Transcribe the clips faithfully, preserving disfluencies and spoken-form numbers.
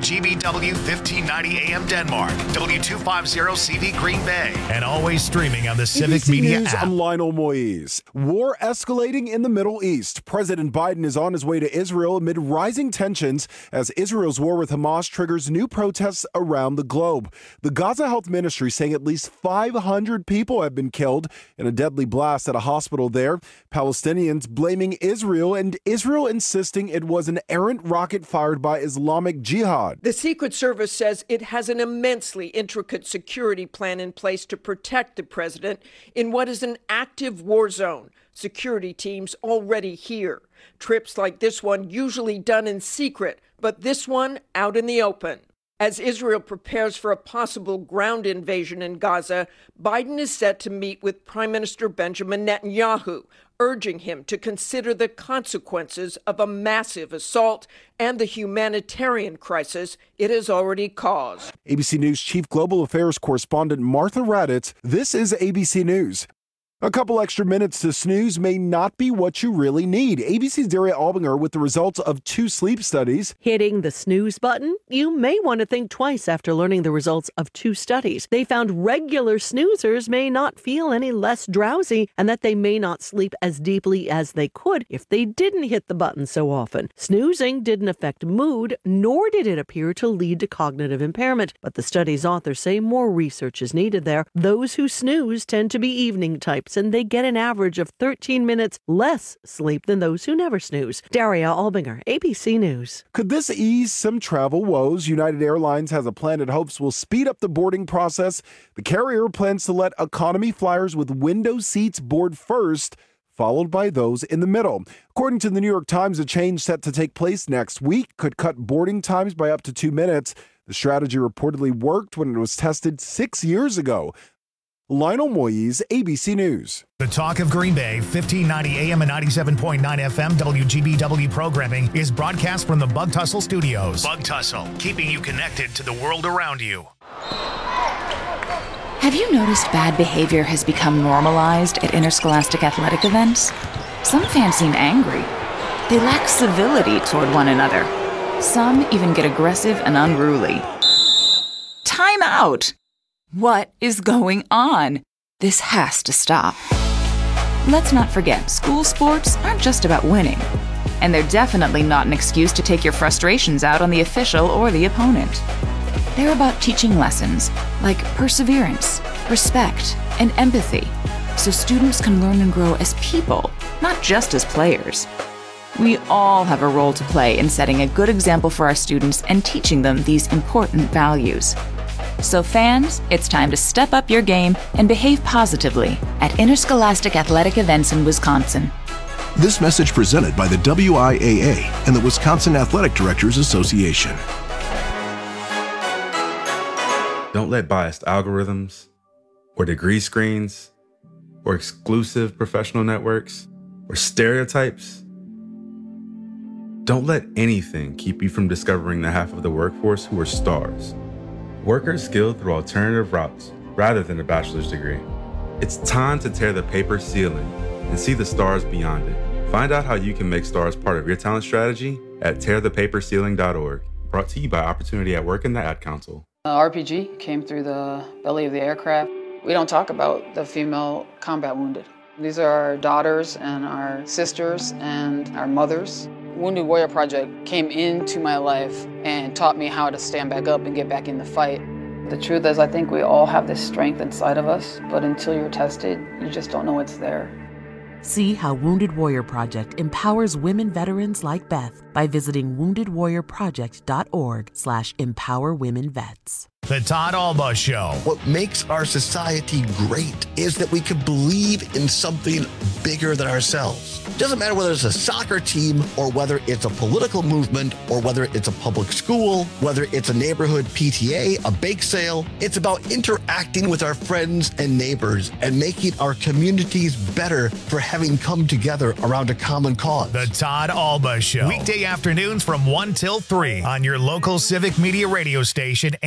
G B W fifteen ninety A M Denmark, W two fifty C V Green Bay, and always streaming on the Civic A B C Media News, app. I'm Lionel Moise. War escalating in the Middle East. President Biden is on his way to Israel amid rising tensions as Israel's war with Hamas triggers new protests around the globe. The Gaza Health Ministry saying at least five hundred people have been killed in a deadly blast at a hospital there. Palestinians blaming Israel, and Israel insisting it was an errant rocket fired by Islamic Jihad. The Secret Service says it has an immensely intricate security plan in place to protect the president in what is an active war zone. Security teams already here. Trips like this one usually done in secret, but this one out in the open. As Israel prepares for a possible ground invasion in Gaza, Biden is set to meet with Prime Minister Benjamin Netanyahu, urging him to consider the consequences of a massive assault and the humanitarian crisis it has already caused. A B C News Chief Global Affairs Correspondent Martha Raddatz, this is A B C News. A couple extra minutes to snooze may not be what you really need. A B C's Daria Albinger with the results of two sleep studies. Hitting the snooze button? You may want to think twice after learning the results of two studies. They found regular snoozers may not feel any less drowsy and that they may not sleep as deeply as they could if they didn't hit the button so often. Snoozing didn't affect mood, nor did it appear to lead to cognitive impairment. But the study's authors say more research is needed there. Those who snooze tend to be evening types, and they get an average of thirteen minutes less sleep than those who never snooze. Daria Albinger, A B C News. Could this ease some travel woes? United Airlines has a plan it hopes will speed up the boarding process. The carrier plans to let economy flyers with window seats board first, followed by those in the middle. According to the New York Times, a change set to take place next week could cut boarding times by up to two minutes. The strategy reportedly worked when it was tested six years ago. Lionel Moise, A B C News. The Talk of Green Bay, fifteen ninety A M and ninety-seven point nine F M W G B W programming is broadcast from the Bug Tussle Studios. Bug Tussle, keeping you connected to the world around you. Have you noticed bad behavior has become normalized at interscholastic athletic events? Some fans seem angry. They lack civility toward one another. Some even get aggressive and unruly. Time out! What is going on? This has to stop. Let's not forget, school sports aren't just about winning. And they're definitely not an excuse to take your frustrations out on the official or the opponent. They're about teaching lessons like perseverance, respect, and empathy, so students can learn and grow as people, not just as players. We all have a role to play in setting a good example for our students and teaching them these important values. So fans, it's time to step up your game and behave positively at interscholastic athletic events in Wisconsin. This message presented by the W I A A and the Wisconsin Athletic Directors Association. Don't let biased algorithms or degree screens or exclusive professional networks or stereotypes. Don't let anything keep you from discovering the half of the workforce who are stars. Workers skilled through alternative routes rather than a bachelor's degree. It's time to tear the paper ceiling and see the stars beyond it. Find out how you can make stars part of your talent strategy at tear the paper ceiling dot org. Brought to you by Opportunity at Work and the Ad Council. Uh, R P G came through the belly of the aircraft. We don't talk about the female combat wounded. These are our daughters and our sisters and our mothers. Wounded Warrior Project came into my life and taught me how to stand back up and get back in the fight. The truth is, I think we all have this strength inside of us, but until you're tested, you just don't know it's there. See how Wounded Warrior Project empowers women veterans like Beth by visiting wounded warrior project dot org slash empower women vets. The Todd Alba Show. What makes our society great is that we can believe in something bigger than ourselves. It doesn't matter whether it's a soccer team or whether it's a political movement or whether it's a public school, whether it's a neighborhood P T A, a bake sale. It's about interacting with our friends and neighbors and making our communities better for having come together around a common cause. The Todd Alba Show. Weekday afternoons from one till three on your local Civic Media radio station and on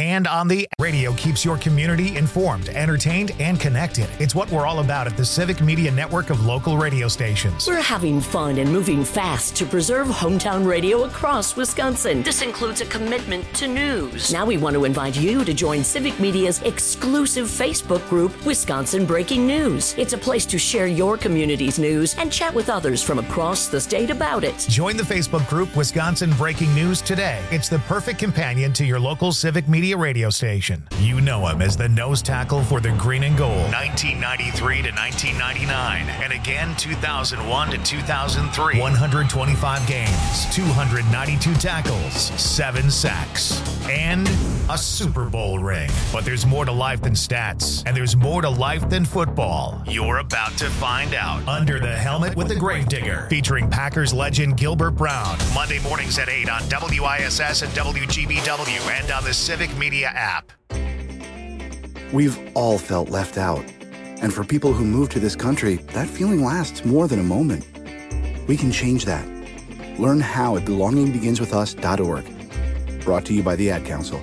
the radio keeps your community informed, entertained, and connected. It's what we're all about at the Civic Media Network of local radio stations. We're having fun and moving fast to preserve hometown radio across Wisconsin. This includes a commitment to news. Now we want to invite you to join Civic Media's exclusive Facebook group, Wisconsin Breaking News. It's a place to share your community's news and chat with others from across the state about it. Join the Facebook group Wisconsin Breaking News today. It's the perfect companion to your local Civic Media radio station. You know him as the nose tackle for the green and gold. nineteen ninety-three to nineteen ninety-nine. And again, two thousand one to two thousand three. one hundred twenty-five games, two hundred ninety-two tackles, seven sacks, and a Super Bowl ring. But there's more to life than stats, and there's more to life than football. You're about to find out. Under the Helmet with the Gravedigger, featuring Packers legend Gilbert Brown. Monday mornings at eight on W I S S and W G B W and on the Civic Media app. We've all felt left out. And for people who move to this country, that feeling lasts more than a moment. We can change that. Learn how at belonging begins with us dot org. Brought to you by the Ad Council.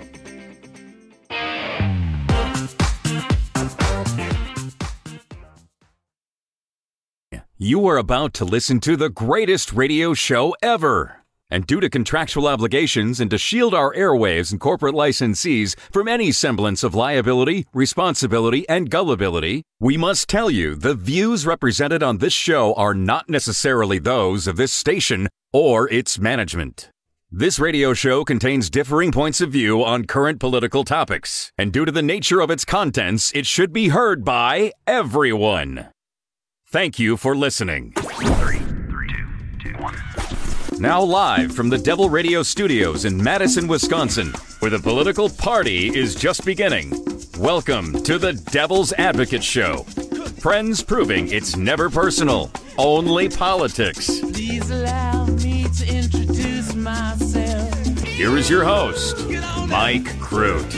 You are about to listen to the greatest radio show ever. And due to contractual obligations and to shield our airwaves and corporate licensees from any semblance of liability, responsibility, and gullibility, we must tell you the views represented on this show are not necessarily those of this station or its management. This radio show contains differing points of view on current political topics, and due to the nature of its contents, it should be heard by everyone. Thank you for listening. Three, three, two, two, one. Now live from the Devil Radio Studios in Madison, Wisconsin, where the political party is just beginning. Welcome to the Devil's Advocate Show. Friends proving it's never personal, only politics. Please allow me to introduce myself. Here is your host, Mike Crute.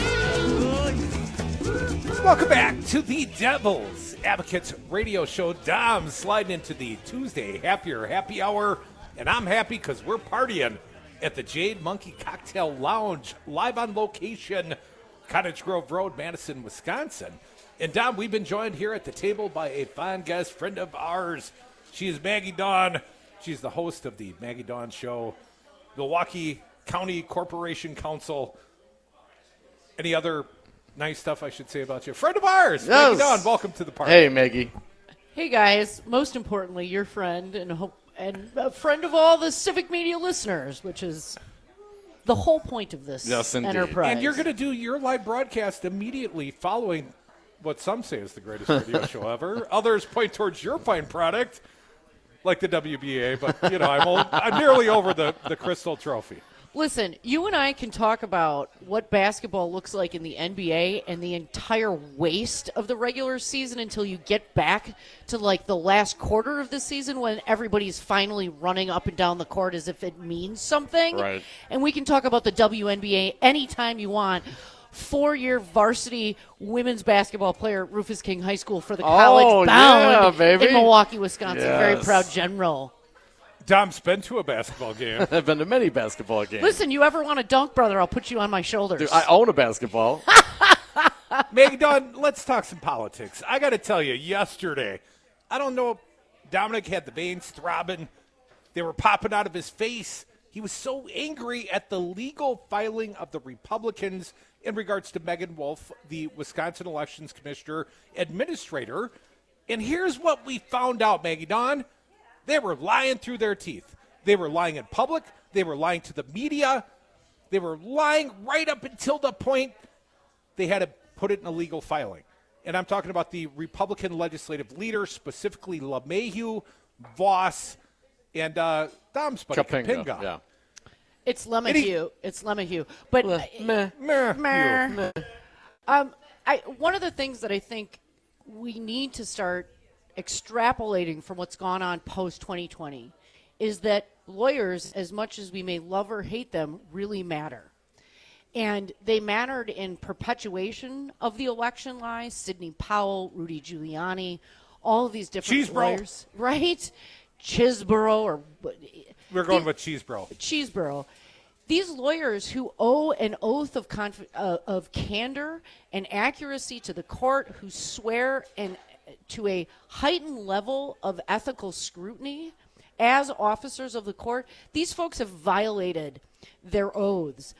Welcome back to the Devil's Advocates Radio Show. Dom sliding into the Tuesday Happier Happy Hour. And I'm happy because we're partying at the Jade Monkey Cocktail Lounge, live on location, Cottage Grove Road, Madison, Wisconsin. And, Dom, we've been joined here at the table by a fine guest, friend of ours. She is Maggie Dawn. She's the host of the Maggie Dawn Show, Milwaukee County Corporation Council. Any other nice stuff I should say about you? Friend of ours, yes. Maggie Dawn, welcome to the party. Hey, Maggie. Hey, guys. Most importantly, your friend and hope. And a friend of all the Civic Media listeners, which is the whole point of this yes, enterprise. And you're going to do your live broadcast immediately following what some say is the greatest radio show ever. Others point towards your fine product, like the W B A, but, you know, I'm, old, I'm nearly over the, the Crystal Trophy. Listen, you and I can talk about what basketball looks like in the N B A and the entire waste of the regular season until you get back to, like, the last quarter of the season when everybody's finally running up and down the court as if it means something. Right. And we can talk about the W N B A anytime you want. Four-year varsity women's basketball player at Rufus King High School for the College oh, Bound yeah, baby. in Milwaukee, Wisconsin. Yes. Very proud general. Dom's been to a basketball game. I've been to many basketball games. Listen, you ever want to dunk, brother, I'll put you on my shoulders. Dude, I own a basketball. Maggie Dawn, let's talk some politics. I got to tell you, yesterday, I don't know if Dominic had the veins throbbing. They were popping out of his face. He was so angry at the legal filing of the Republicans in regards to Megan Wolf, the Wisconsin Elections Commissioner Administrator. And here's what we found out, Maggie Dawn. They were lying through their teeth. They were lying in public. They were lying to the media. They were lying right up until the point they had to put it in a legal filing. And I'm talking about the Republican legislative leaders, specifically LeMahieu, Voss, and uh, Dom's buddy, Kapinga. Kapinga. Yeah. It's LeMahieu. It's LeMahieu. But meh, meh, meh, meh. Um, I, one of the things that I think we need to start extrapolating from what's gone on post twenty twenty is that lawyers, as much as we may love or hate them, really matter. And they mattered in perpetuation of the election lies. Sidney Powell, Rudy Giuliani, all of these different Cheesebro. lawyers. Right? Chisborough. Or, We're going the, with Cheeseborough. Cheeseborough. These lawyers who owe an oath of conf- uh, of candor and accuracy to the court, who swear and to a heightened level of ethical scrutiny as officers of the court, these folks have violated their oaths.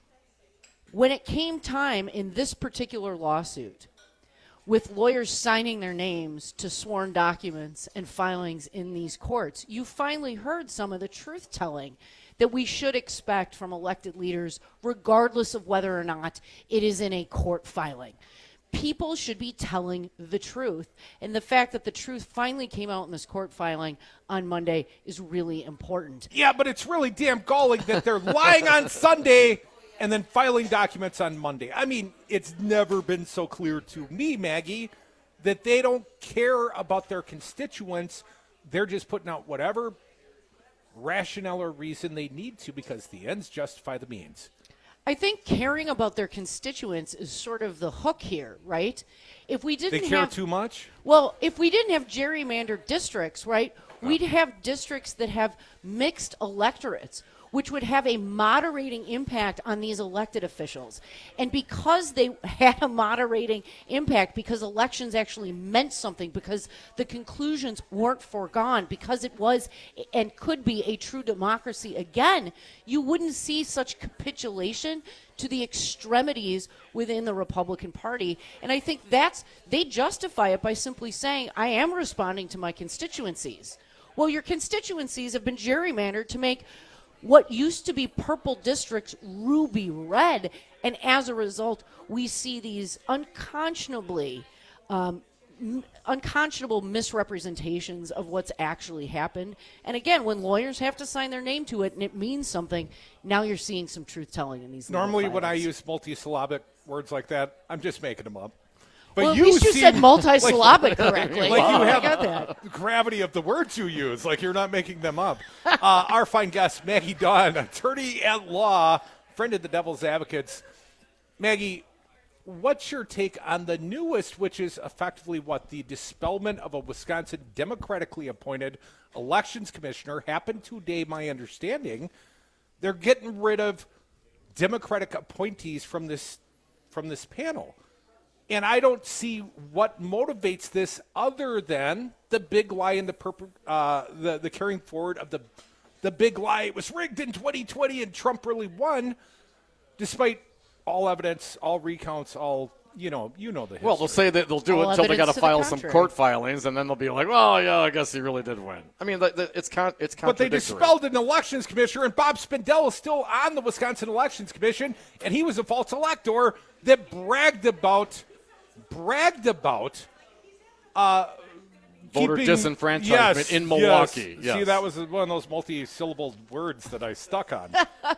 When it came time in this particular lawsuit, with lawyers signing their names to sworn documents and filings in these courts, you finally heard some of the truth-telling that we should expect from elected leaders, regardless of whether or not it is in a court filing. People should be telling the truth. And the fact that the truth finally came out in this court filing on Monday is really important. Yeah, but it's really damn galling that they're lying on Sunday and then filing documents on Monday. I mean, it's never been so clear to me, Maggie, that they don't care about their constituents. They're just putting out whatever rationale or reason they need to because the ends justify the means. I think caring about their constituents is sort of the hook here, right? If we didn't They care have, too much? Well, if we didn't have gerrymandered districts, right, we'd have districts that have mixed electorates, which would have a moderating impact on these elected officials. And because they had a moderating impact, because elections actually meant something, because the conclusions weren't foregone, because it was and could be a true democracy again, you wouldn't see such capitulation to the extremities within the Republican Party. And I think that's, they justify it by simply saying, I am responding to my constituencies. Well, your constituencies have been gerrymandered to make what used to be purple districts ruby red, and as a result, we see these unconscionably, um, m- unconscionable misrepresentations of what's actually happened. And again, when lawyers have to sign their name to it and it means something, now you're seeing some truth-telling in these. Normally, when I filings. use multisyllabic words like that, I'm just making them up. But well, at you least you seem said multisyllabic like, correctly. Like you I have got that. the gravity of the words you use. Like you're not making them up. Uh, our fine guest, Maggie Dawn, attorney at law, friend of the Devil's Advocates. Maggie, what's your take on the newest, which is effectively what the dispelment of a Wisconsin democratically appointed elections commissioner happened today, my understanding. They're getting rid of Democratic appointees from this from this panel. And I don't see what motivates this other than the big lie and the purpo- uh, the the carrying forward of the the big lie. It was rigged in twenty twenty and Trump really won, despite all evidence, all recounts, all you know, you know the history. Well, they'll say that they'll do All it until they got evidence to to the file some contrary. court filings, and then they'll be like, "Well, yeah, I guess he really did win." I mean, the, the, it's con- it's But they contradictory. dispelled an elections commissioner, and Bob Spindell is still on the Wisconsin Elections Commission, and he was a false elector that bragged about bragged about uh, Voter keeping- disenfranchisement yes, in Milwaukee. Yes. Yes. See, that was one of those multi-syllable words that I stuck on.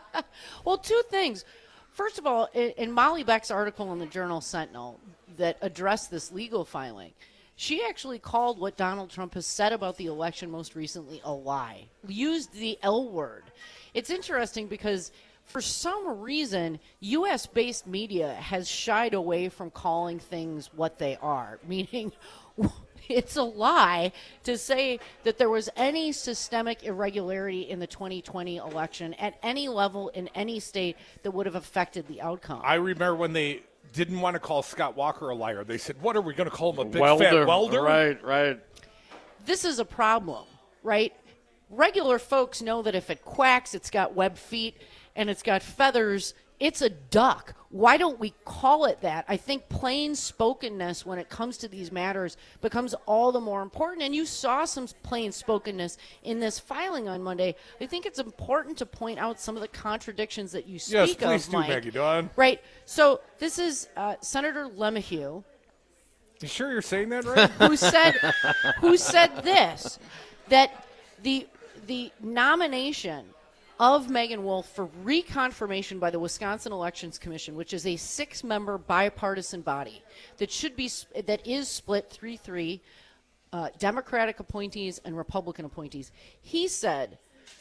Well, two things. First of all, in, in Molly Beck's article in the Journal Sentinel that addressed this legal filing, she actually called what Donald Trump has said about the election most recently a lie, used the L word. It's interesting because for some reason, U S-based media has shied away from calling things what they are, meaning it's a lie to say that there was any systemic irregularity in the twenty twenty election at any level in any state that would have affected the outcome. I remember when they didn't want to call Scott Walker a liar. They said, what are we going to call him, a big welder, fat welder? Right, right. This is a problem, right? Regular folks know that if it quacks, it's got webbed feet and it's got feathers, it's a duck. Why don't we call it that? I think plain spokenness when it comes to these matters becomes all the more important. And you saw some plain spokenness in this filing on Monday. I think it's important to point out some of the contradictions that you speak Yes, of, please do, Mike. Maggie Dawn. Right. So this is uh, Senator LeMahieu. You sure you're saying that right? who said who said this, that the the nomination of Megan Wolf for reconfirmation by the Wisconsin Elections Commission, which is a six-member bipartisan body that should be that is split three three, uh, Democratic appointees and Republican appointees. He said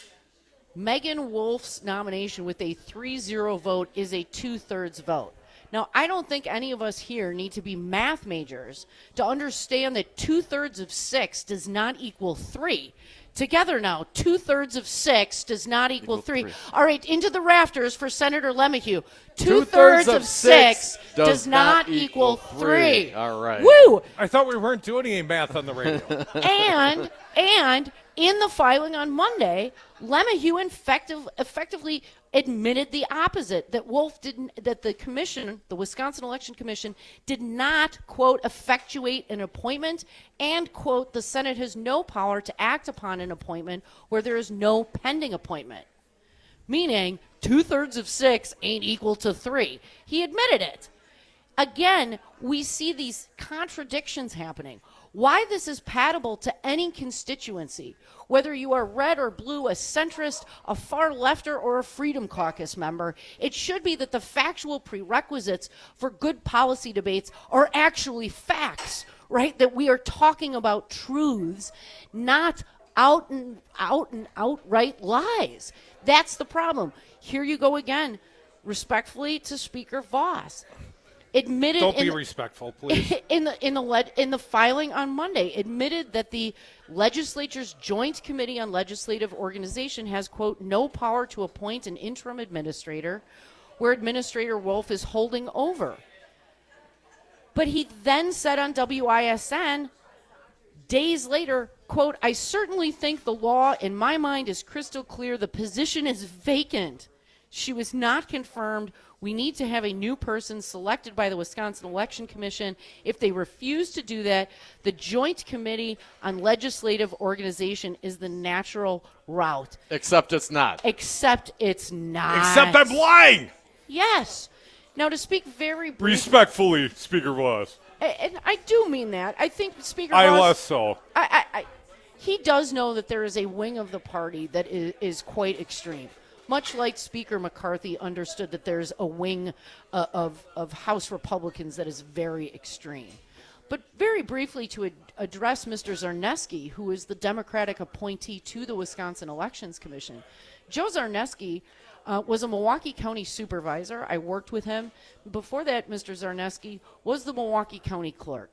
Megan Wolf's nomination with a three zero vote is a two-thirds vote. Now, I don't think any of us here need to be math majors to understand that two-thirds of six does not equal three. Together now, two-thirds of six does not equal, equal three. three. All right, into the rafters for Senator LeMahieu. Two-thirds, Two-thirds of six does, does not, not equal three. three. All right. Woo! I thought we weren't doing any math on the radio. and, and in the filing on Monday, LeMahieu effective, effectively admitted the opposite, that Wolf didn't, that the commission, the Wisconsin Election Commission, did not, quote, effectuate an appointment, and, quote, the Senate has no power to act upon an appointment where there is no pending appointment. Meaning, two-thirds of six ain't equal to three. He admitted it. Again, we see these contradictions happening. Why this is patable to any constituency, whether you are red or blue, a centrist, a far lefter, or a Freedom Caucus member, it should be that the factual prerequisites for good policy debates are actually facts, right? That we are talking about truths, not out and out and outright lies. That's the problem. Here you go again, respectfully to Speaker Vos. Admitted Don't be in, respectful, please. In the in the le- in the filing on Monday, admitted that the legislature's Joint Committee on Legislative Organization has, quote, no power to appoint an interim administrator where Administrator Wolf is holding over. But he then said on W I S N days later, quote, I certainly think the law in my mind is crystal clear. The position is vacant. She was not confirmed. We need to have a new person selected by the Wisconsin Election Commission. If they refuse to do that, the Joint Committee on Legislative Organization is the natural route. Except it's not. Except it's not. Except I'm lying. Yes. Now, to speak very briefly. Respectfully, Speaker Voss. And I do mean that. I think Speaker I Voss. less so. I, I, I, he does know that there is a wing of the party that is, is quite extreme. Much like Speaker McCarthy understood that there's a wing uh, of, of House Republicans that is very extreme. But very briefly, to ad- address Mister Zarneski, who is the Democratic appointee to the Wisconsin Elections Commission. Joe Zarneski uh, was a Milwaukee County supervisor. I worked with him. Before that, Mister Zarneski was the Milwaukee County clerk.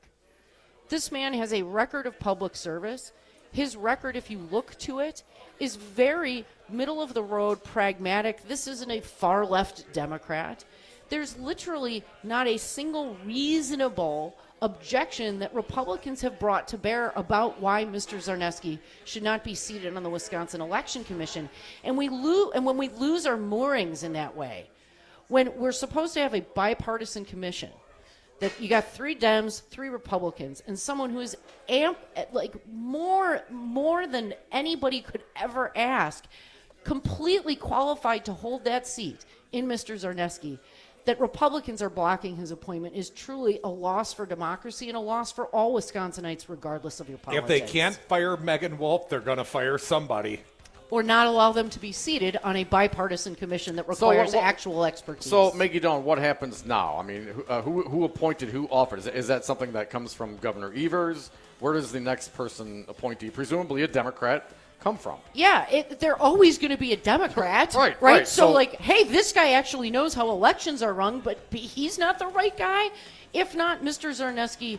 This man has a record of public service. His record, if you look to it, is very middle-of-the-road, pragmatic. This isn't a far-left Democrat. There's literally not a single reasonable objection that Republicans have brought to bear about why Mister Zarneski should not be seated on the Wisconsin Election Commission. And we lo- and when we lose our moorings in that way, when we're supposed to have a bipartisan commission, that you got three Dems, three Republicans, and someone who is amp, like more, more than anybody could ever ask, completely qualified to hold that seat in Mister Zarneski, that Republicans are blocking his appointment is truly a loss for democracy and a loss for all Wisconsinites, regardless of your politics. If they can't fire Megan Wolf, they're going to fire somebody. Or not allow them to be seated on a bipartisan commission that requires so, what, actual expertise. So, Maggie Dawn, what happens now? I mean, uh, who, who appointed, who offered? Is, is that something that comes from Governor Evers? Where does the next person appointee, presumably a Democrat, come from? Yeah, it, they're always going to be a Democrat. right, right. right. So, so, like, hey, this guy actually knows how elections are run, but he's not the right guy. If not Mister Zarneski,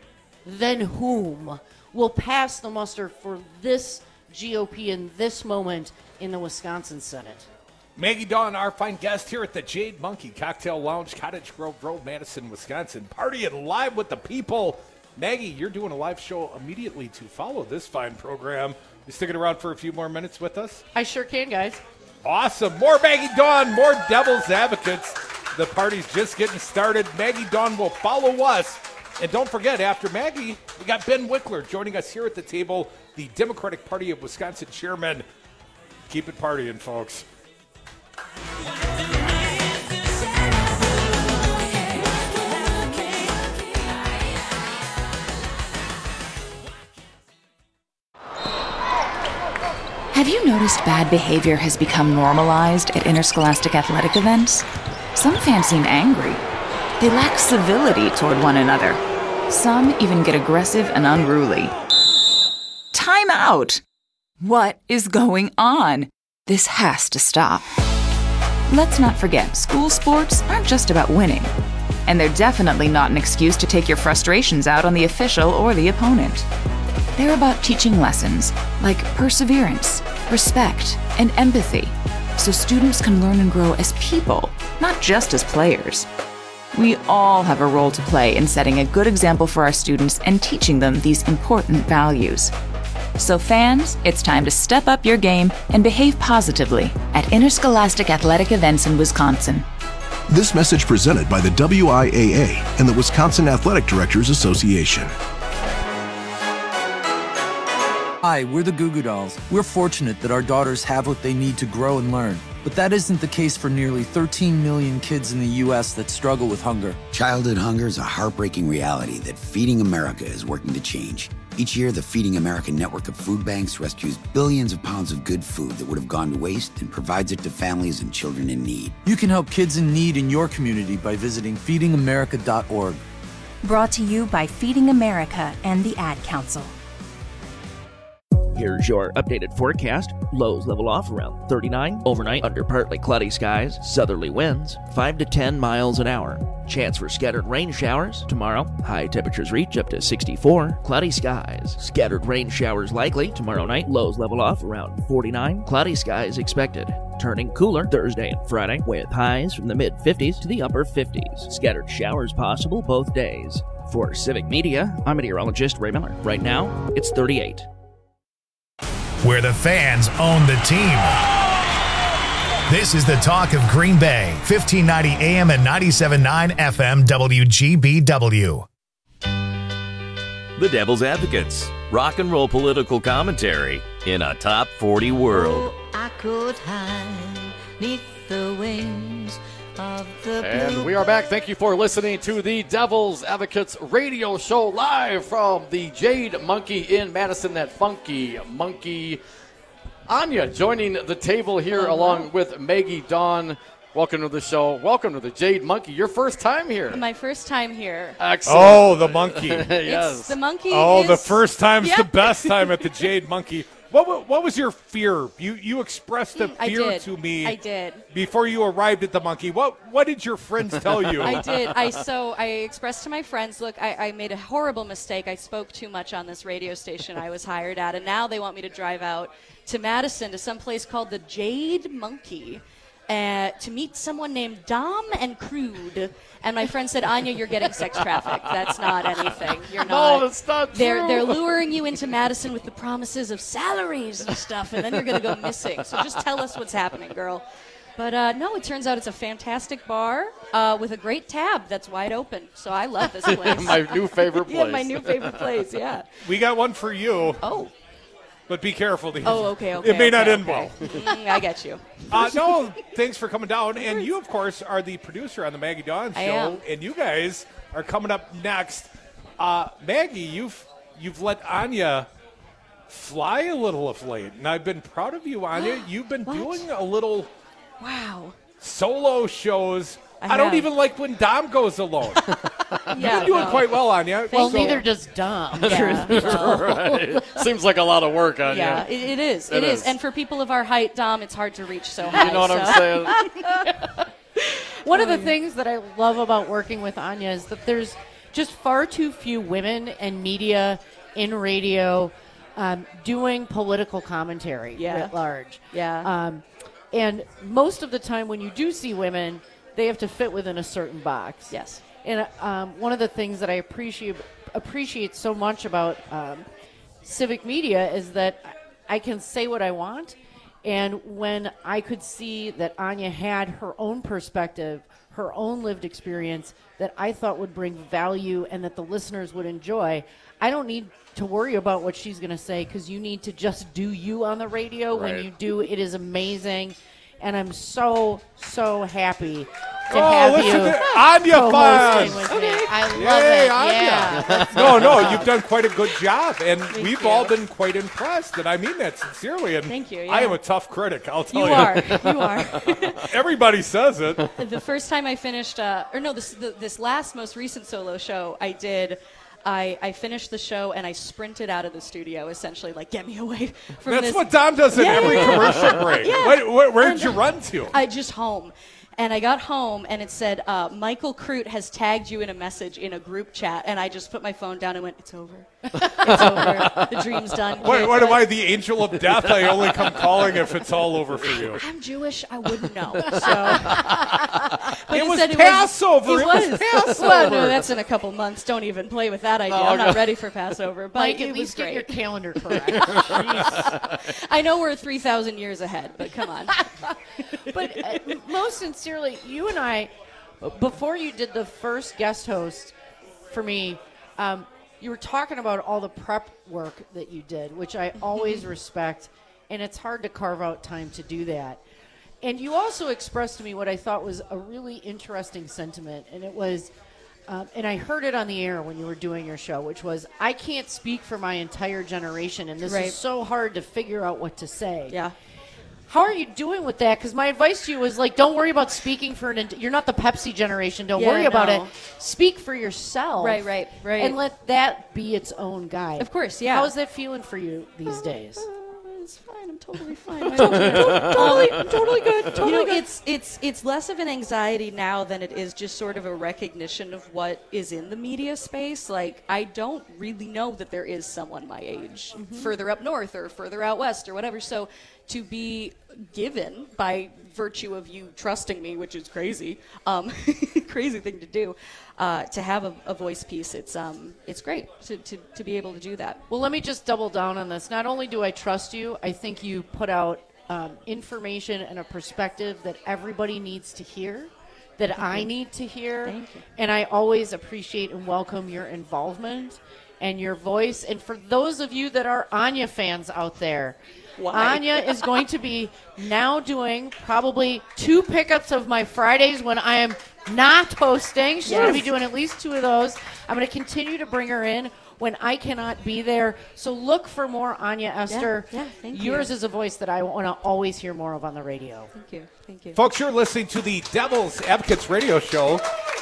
then whom will pass the muster for this G O P in this moment in the Wisconsin Senate? Maggie Dawn, our fine guest here at the Jade Monkey Cocktail Lounge, Cottage Grove Road, Madison, Wisconsin. Partying live with the people. Maggie, you're doing a live show immediately to follow this fine program. You sticking around for a few more minutes with us? I sure can, guys. Awesome. More Maggie Dawn, more Devil's Advocates. The party's just getting started. Maggie Dawn will follow us. And don't forget, after Maggie, we got Ben Wickler joining us here at the table, the Democratic Party of Wisconsin chairman. Keep it partying, folks. Have you noticed bad behavior has become normalized at interscholastic athletic events? Some fans seem angry. They lack civility toward one another. Some even get aggressive and unruly. Time out! What is going on? This has to stop. Let's not forget, school sports aren't just about winning. And they're definitely not an excuse to take your frustrations out on the official or the opponent. They're about teaching lessons like perseverance, respect, and empathy, so students can learn and grow as people, not just as players. We all have a role to play in setting a good example for our students and teaching them these important values. So fans, it's time to step up your game and behave positively at interscholastic athletic events in Wisconsin. This message presented by the W I A A and the Wisconsin Athletic Directors Association. Hi, we're the Goo Goo Dolls. We're fortunate that our daughters have what they need to grow and learn. But that isn't the case for nearly thirteen million kids in the U S that struggle with hunger. Childhood hunger is a heartbreaking reality that Feeding America is working to change. Each year, the Feeding America network of food banks rescues billions of pounds of good food that would have gone to waste and provides it to families and children in need. You can help kids in need in your community by visiting feeding america dot org. Brought to you by Feeding America and the Ad Council. Here's your updated forecast. Lows level off around thirty-nine. Overnight, under partly cloudy skies, southerly winds, five to ten miles an hour. Chance for scattered rain showers. Tomorrow, high temperatures reach up to sixty-four. Cloudy skies. Scattered rain showers likely. Tomorrow night, lows level off around forty-nine. Cloudy skies expected. Turning cooler Thursday and Friday, with highs from the mid fifties to the upper fifties. Scattered showers possible both days. For Civic Media, I'm meteorologist Ray Miller. Right now, it's thirty-eight. Where the fans own the team. This is the talk of Green Bay, fifteen ninety A M and ninety-seven point nine F M W G B W. The Devil's Advocates, rock and roll political commentary in a top forty world. Oh, I could hide neath the wings of the And we are back. Thank you for listening to the Devil's Advocates radio show live from the Jade Monkey in Madison. That funky monkey. Anya joining the table here uh-huh. along with Maggie Dawn. Welcome to the show. Welcome to the Jade Monkey. Your first time here. My first time here. Excellent. Oh, the monkey. Yes. It's the monkey. Oh, is... the first time's yeah. the best time at the Jade Monkey. What what was your fear? You you expressed a I fear did. to me. I did. Before you arrived at the monkey. What what did your friends tell you? I did. I so I expressed to my friends, look, I, I made a horrible mistake. I spoke too much on this radio station I was hired at, and now they want me to drive out to Madison to some place called the Jade Monkey. Uh, to meet someone named Dom and Crude. And my friend said, Anya, you're getting sex trafficked. That's not anything. You're not. No, that's not they're, true. They're luring you into Madison with the promises of salaries and stuff, and then you're going to go missing. So just tell us what's happening, girl. But uh, no, it turns out it's a fantastic bar uh, with a great tab that's wide open. So I love this place. My new favorite place. Yeah, my new favorite place, yeah. We got one for you. Oh. But be careful. These. Oh, okay, okay. It may okay, not okay. end well. Mm, I get you. Uh, no, thanks for coming down. And you, of course, are the producer on the Maggie Dawn show. I am. And you guys are coming up next. Uh, Maggie, you've you've let Anya fly a little of late. And I've been proud of you, Anya. You've been doing a little wow solo shows. I I, don't have. even like when Dom goes alone. Yeah, You're doing no. quite well, Anya. Well, So- neither does Dom. Yeah. Right. Seems like a lot of work on Yeah, you. it, it is. It It is. is. And for people of our height, Dom, it's hard to reach so high. You know what so. I'm saying? One of the things that I love about working with Anya is that there's just far too few women in media, in radio, um, doing political commentary Yeah. writ large. Yeah. Um, and most of the time when you do see women, they have to fit within a certain box. Yes. And um, one of the things that I appreciate appreciate so much about um, civic media is that I can say what I want. And when I could see that Anya had her own perspective, her own lived experience that I thought would bring value and that the listeners would enjoy, I don't need to worry about what she's going to say because you need to just do you on the radio. Right. When you do, it is amazing. And I'm so, so happy to Oh, have listen you to Anya co-hosting fans. with me. I love Yay, it. Anya. Yeah. No, no, you've done quite a good job, and Thank we've you. all been quite impressed, and I mean that sincerely. And Thank you, I yeah. am a tough critic, I'll tell You you. are. You are. Everybody says it. The first time I finished, uh, or no, this the, this last most recent solo show I did, I, I finished the show and I sprinted out of the studio, essentially, like, get me away from That's this. what Dom does in Yeah. every commercial break. Yeah. What, where, where'd And you run to? I just home. And I got home, and it said, uh, Michael Crute has tagged you in a message in a group chat. And I just put my phone down and went, it's over. It's over. The dream's done. What, what am I, the angel of death? I only come calling if it's all over for you. I'm Jewish. I wouldn't know. So. But It was said Passover. It was, It was Passover. Well, no, that's in a couple months. Don't even play with that idea. Oh, I'm not no. ready for Passover. But Mike, it at was least great. get your calendar correct. Jeez. I know we're three thousand years ahead, but come on. But uh, most sincerely, you and I, before you did the first guest host for me, um, you were talking about all the prep work that you did, which I always respect, and it's hard to carve out time to do that. And you also expressed to me what I thought was a really interesting sentiment, and it was, um, and I heard it on the air when you were doing your show, which was, I can't speak for my entire generation, and this Right. is so hard to figure out what to say. Yeah. How are you doing with that? Because my advice to you was like, don't worry about speaking for an. Ent- you're not the Pepsi generation. Don't Yeah, worry about no. it. Speak for yourself. Right, right, right. And let that be its own guide. Of course, yeah. How's that feeling for you these days? It's fine. I'm totally fine. I'm totally, totally, I'm totally good. Totally you know, good. it's it's it's less of an anxiety now than it is just sort of a recognition of what is in the media space. Like, I don't really know that there is someone my age further up north or further out west or whatever. So to be given by virtue of you trusting me, which is crazy, um, crazy thing to do, uh, to have a, a voice piece, it's um, it's great to, to, to be able to do that. Well, let me just double down on this. Not only do I trust you, I think you put out um, information and a perspective that everybody needs to hear, that Thank I you. need to hear. Thank you. And I always appreciate and welcome your involvement and your voice. And for those of you that are Anya fans out there, Why? Anya is going to be now doing probably two pickups of my Fridays when I am not hosting. She's going to be Yes. doing at least two of those. I'm going to continue to bring her in when I cannot be there. So look for more Anya Esther. Yeah, yeah, thank Yours you. is a voice that I want to always hear more of on the radio. Thank you. Thank you. Folks, you're listening to the Devil's Advocates radio show.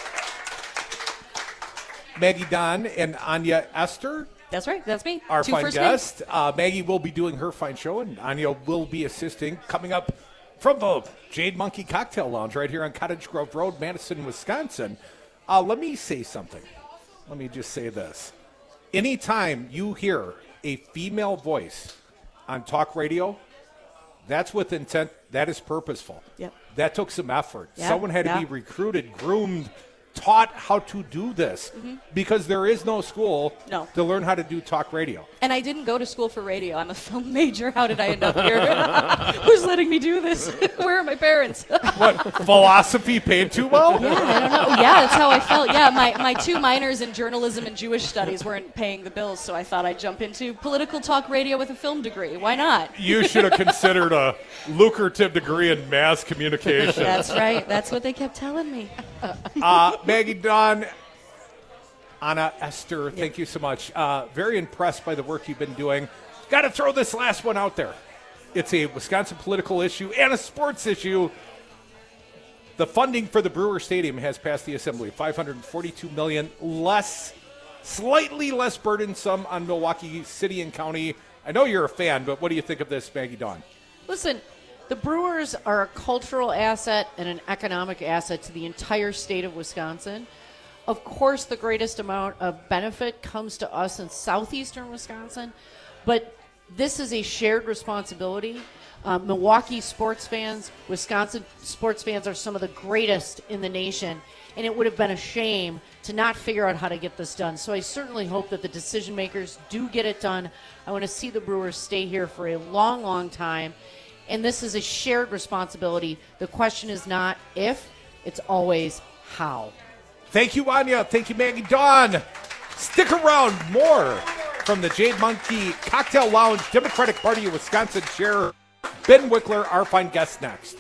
Maggie Don and Anya Esther, That's right. That's me. our Two fine first names. guest. Uh, Maggie will be doing her fine show, and Anya will be assisting coming up from the Jade Monkey Cocktail Lounge right here on Cottage Grove Road, Madison, Wisconsin. Uh, let me say something. Let me just say this. Anytime you hear a female voice on talk radio, that's with intent. That is purposeful. Yep. That took some effort. Yeah, Someone had yeah. to be recruited, groomed, taught how to do this Mhm. because there is no school No. to learn how to do talk radio. And I didn't go to school for radio. I'm a film major. How did I end up here? Who's letting me do this? Where are my parents? What, philosophy paid too well? Yeah, I don't know. Yeah, that's how I felt. Yeah, my, my two minors in journalism and Jewish studies weren't paying the bills, so I thought I'd jump into political talk radio with a film degree. Why not? You should have considered a lucrative degree in mass communication. That's right. That's what they kept telling me. Uh, Maggie Dawn, Anna Esther, thank you so much. Uh, very impressed by the work you've been doing. Got to throw this last one out there. It's a Wisconsin political issue and a sports issue. The funding for the Brewer Stadium has passed the Assembly. five hundred forty-two million dollars less, slightly less burdensome on Milwaukee City and County. I know you're a fan, but what do you think of this, Maggie Dawn? Listen, the Brewers are a cultural asset and an economic asset to the entire state of Wisconsin. Of course, the greatest amount of benefit comes to us in southeastern Wisconsin, but this is a shared responsibility. Uh, Milwaukee sports fans, Wisconsin sports fans are some of the greatest in the nation, and it would have been a shame to not figure out how to get this done. So I certainly hope that the decision makers do get it done. I want to see the Brewers stay here for a long, long time. And this is a shared responsibility. The question is not if, it's always how. Thank you, Anya. Thank you, Maggie Dawn. Stick around. More from the Jade Monkey Cocktail Lounge, Democratic Party of Wisconsin Chair Ben Wickler, our fine guest, next.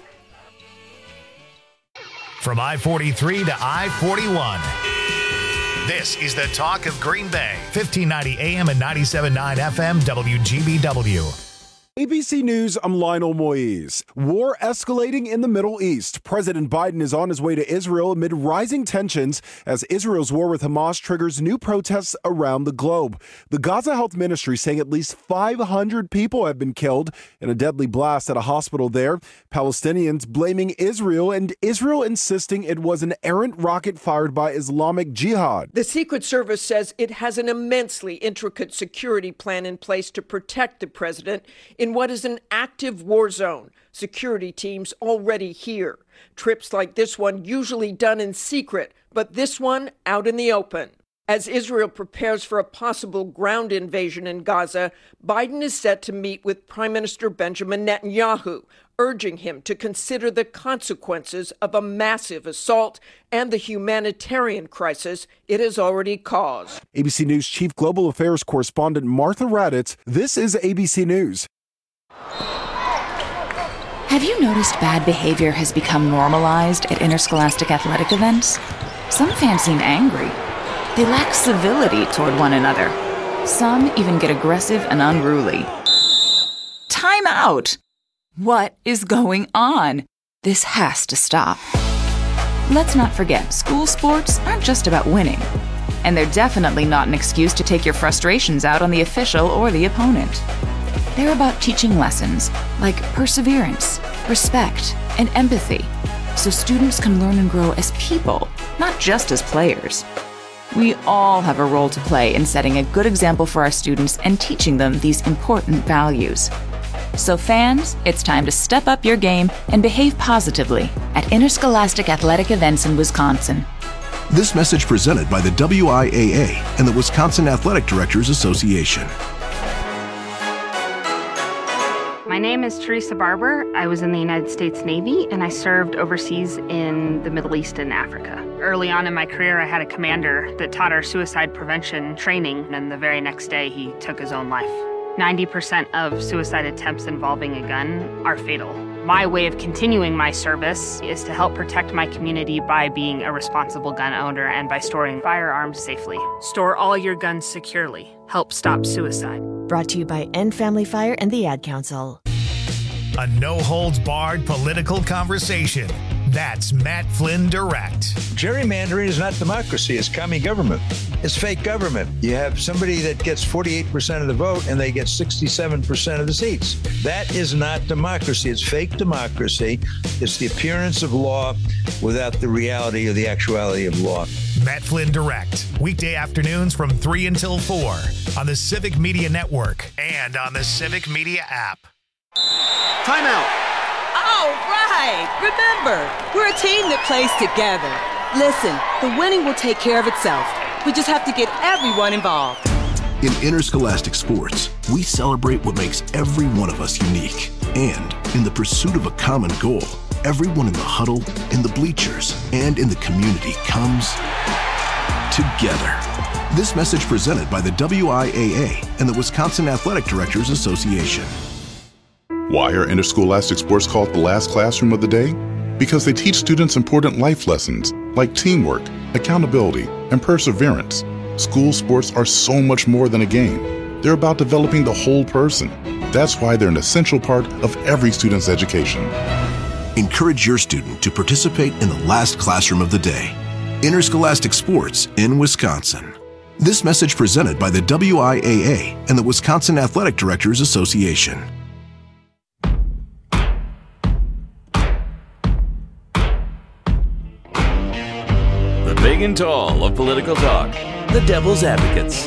From I forty-three to I forty-one. This is the talk of Green Bay. fifteen ninety A M and ninety-seven point nine F M W G B W. A B C News, I'm Lionel Moise. War escalating in the Middle East. President Biden is on his way to Israel amid rising tensions as Israel's war with Hamas triggers new protests around the globe. The Gaza Health Ministry saying at least five hundred people have been killed in a deadly blast at a hospital there. Palestinians blaming Israel, and Israel insisting it was an errant rocket fired by Islamic Jihad. The Secret Service says it has an immensely intricate security plan in place to protect the president in what is an active war zone. Security teams already here. Trips like this one usually done in secret, but this one out in the open. As Israel prepares for a possible ground invasion in Gaza, Biden is set to meet with Prime Minister Benjamin Netanyahu, urging him to consider the consequences of a massive assault and the humanitarian crisis it has already caused. A B C News Chief Global Affairs Correspondent Martha Raddatz, this is A B C News. Have you noticed bad behavior has become normalized at interscholastic athletic events? Some fans seem angry. They lack civility toward one another. Some even get aggressive and unruly. Time out! What is going on? This has to stop. Let's not forget, school sports aren't just about winning. And they're definitely not an excuse to take your frustrations out on the official or the opponent. They're about teaching lessons like perseverance, respect, and empathy, so students can learn and grow as people, not just as players. We all have a role to play in setting a good example for our students and teaching them these important values. So fans, it's time to step up your game and behave positively at interscholastic athletic events in Wisconsin. This message presented by the W I A A and the Wisconsin Athletic Directors Association. My name is Teresa Barber. I was in the United States Navy and I served overseas in the Middle East and Africa. Early on in my career, I had a commander that taught our suicide prevention training, and the very next day he took his own life. ninety percent of suicide attempts involving a gun are fatal. My way of continuing my service is to help protect my community by being a responsible gun owner and by storing firearms safely. Store all your guns securely. Help stop suicide. Brought to you by End Family Fire and the Ad Council. A no-holds-barred political conversation. That's Matt Flynn Direct. Gerrymandering is not democracy. It's commie government. It's fake government. You have somebody that gets forty-eight percent of the vote and they get sixty-seven percent of the seats. That is not democracy. It's fake democracy. It's the appearance of law without the reality or the actuality of law. Matt Flynn Direct. Weekday afternoons from three until four on the Civic Media Network and on the Civic Media app. Timeout. All right. Remember, we're a team that plays together. Listen, the winning will take care of itself. We just have to get everyone involved. In interscholastic sports, we celebrate what makes every one of us unique. And in the pursuit of a common goal, everyone in the huddle, in the bleachers, and in the community comes together. This message presented by the W I A A and the Wisconsin Athletic Directors Association. Why are interscholastic sports called the last classroom of the day? Because they teach students important life lessons like teamwork, accountability, and perseverance. School sports are so much more than a game. They're about developing the whole person. That's why they're an essential part of every student's education. Encourage your student to participate in the last classroom of the day. Interscholastic sports in Wisconsin. This message presented by the W I A A and the Wisconsin Athletic Directors Association. Big and tall of political talk, the Devil's Advocates.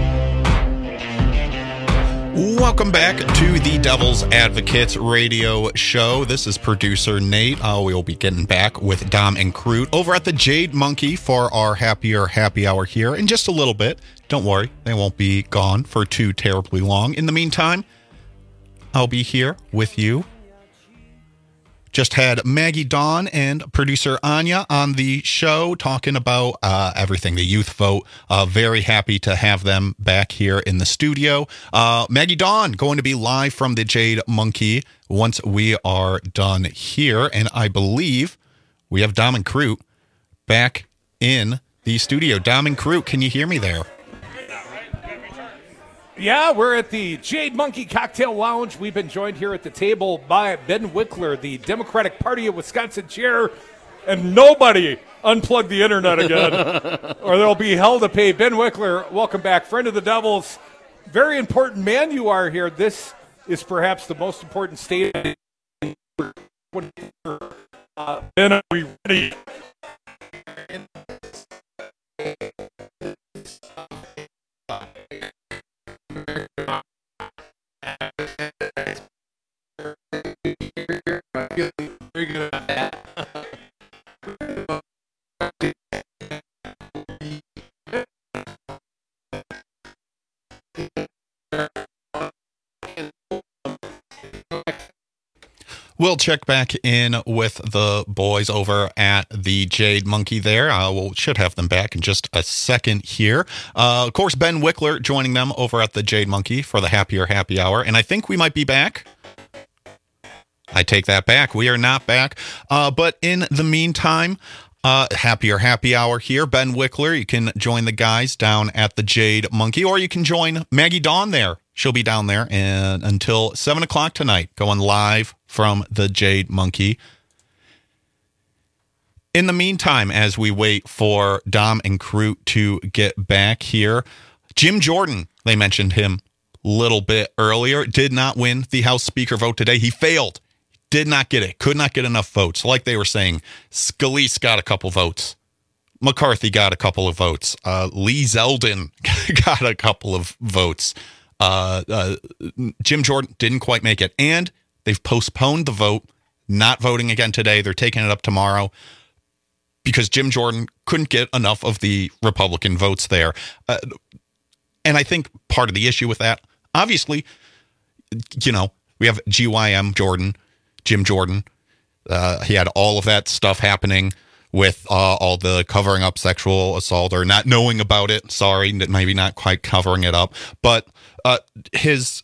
Welcome back to the Devil's Advocates radio show. This is producer Nate. Uh, we'll be getting back with Dom and Crute over at the Jade Monkey for our happier happy hour here in just a little bit. Don't worry, they won't be gone for too terribly long. In the meantime, I'll be here with you. Just had Maggie Dawn and producer Anya on the show talking about uh, everything, the youth vote. Uh, very happy to have them back here in the studio. Uh, Maggie Dawn going to be live from the Jade Monkey once we are done here. And I believe we have Dom and Crute back in the studio. Dom and Crute, can you hear me there? Yeah, we're at the Jade Monkey Cocktail Lounge. We've been joined here at the table by Ben Wickler, the Democratic Party of Wisconsin chair, and nobody unplug the internet again, or they'll be hell to pay. Ben Wickler, welcome back, friend of the Devils. Very important man you are here. This is perhaps the most important state. Uh, Ben, are we ready? Very good at that. We'll check back in with the boys over at the Jade Monkey there. Uh, we we'll, should have them back in just a second here. Uh, of course, Ben Wickler joining them over at the Jade Monkey for the Happier Happy Hour. And I think we might be back. I take that back. We are not back. Uh, but in the meantime, uh, Happier Happy Hour here. Ben Wickler, you can join the guys down at the Jade Monkey, or you can join Maggie Dawn there. She'll be down there and until seven o'clock tonight, going live from the Jade Monkey. In the meantime, as we wait for Dom and Crute to get back here, Jim Jordan, they mentioned him a little bit earlier, did not win the House Speaker vote today. He failed. Did not get it. Could not get enough votes. Like they were saying, Scalise got a couple votes. McCarthy got a couple of votes. Uh, Lee Zeldin got a couple of votes. Uh, uh, Jim Jordan didn't quite make it. And they've postponed the vote, not voting again today. They're taking it up tomorrow because Jim Jordan couldn't get enough of the Republican votes there. Uh, and I think part of the issue with that, obviously, you know, we have G Y M Jordan, Jim Jordan. Uh, he had all of that stuff happening with uh, all the covering up sexual assault or not knowing about it. Sorry, maybe not quite covering it up. But uh, his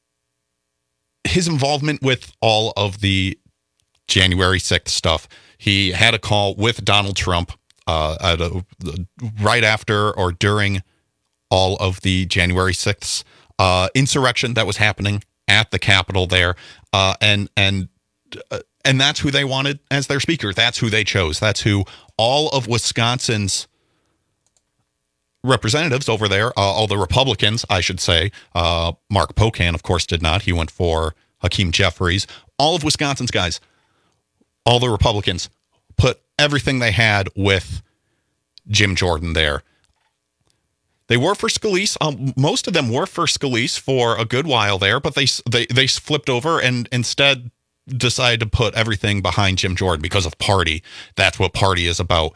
his involvement with all of the January sixth stuff, he had a call with Donald Trump uh, at a, right after or during all of the January sixth uh, insurrection that was happening at the Capitol there. Uh, and and uh, and that's who they wanted as their speaker. That's who they chose. That's who all of Wisconsin's representatives over there, uh, all the Republicans, I should say, uh, Mark Pocan, of course, did not. He went for Hakeem Jeffries. All of Wisconsin's guys, all the Republicans, put everything they had with Jim Jordan there. They were for Scalise. Um, most of them were for Scalise for a good while there, but they they they flipped over and instead decided to put everything behind Jim Jordan because of party. That's what party is about.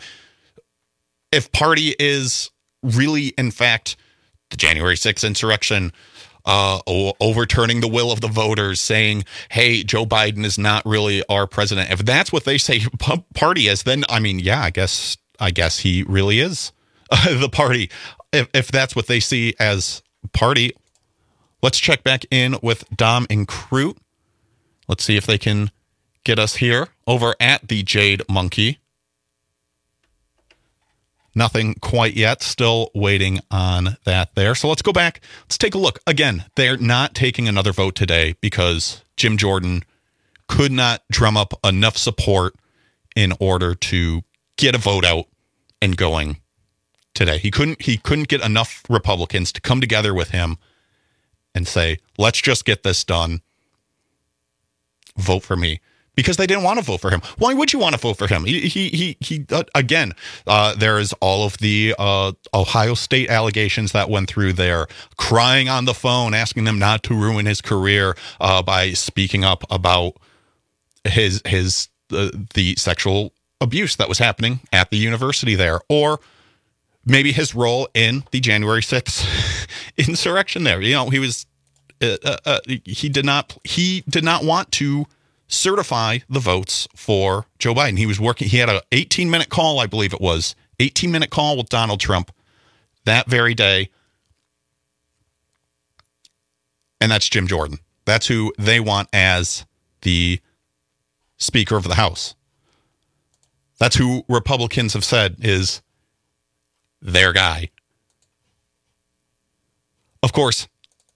If party is really, in fact, the January sixth insurrection, uh, o- overturning the will of the voters, saying, hey, Joe Biden is not really our president. If that's what they say p- party is, then, I mean, yeah, I guess I guess he really is uh, the party. If, if that's what they see as party, let's check back in with Dom and Crute. Let's see if they can get us here over at the Jade Monkey. Nothing quite yet. Still waiting on that there. So let's go back. Let's take a look. Again, they're not taking another vote today because Jim Jordan could not drum up enough support in order to get a vote out and going today. He couldn't he couldn't get enough Republicans to come together with him and say, let's just get this done. Vote for me. Because they didn't want to vote for him. Why would you want to vote for him? He, he, he, he uh, again, uh, there is all of the uh, Ohio State allegations that went through there, crying on the phone, asking them not to ruin his career uh, by speaking up about his, his, uh, the sexual abuse that was happening at the university there, or maybe his role in the January sixth insurrection there. You know, he was, uh, uh, he did not, he did not want to certify the votes for Joe Biden. He was working, he had an eighteen minute call, I believe it was, eighteen minute call with Donald Trump that very day. And that's Jim Jordan. That's who they want as the Speaker of the House. That's who Republicans have said is their guy. Of course,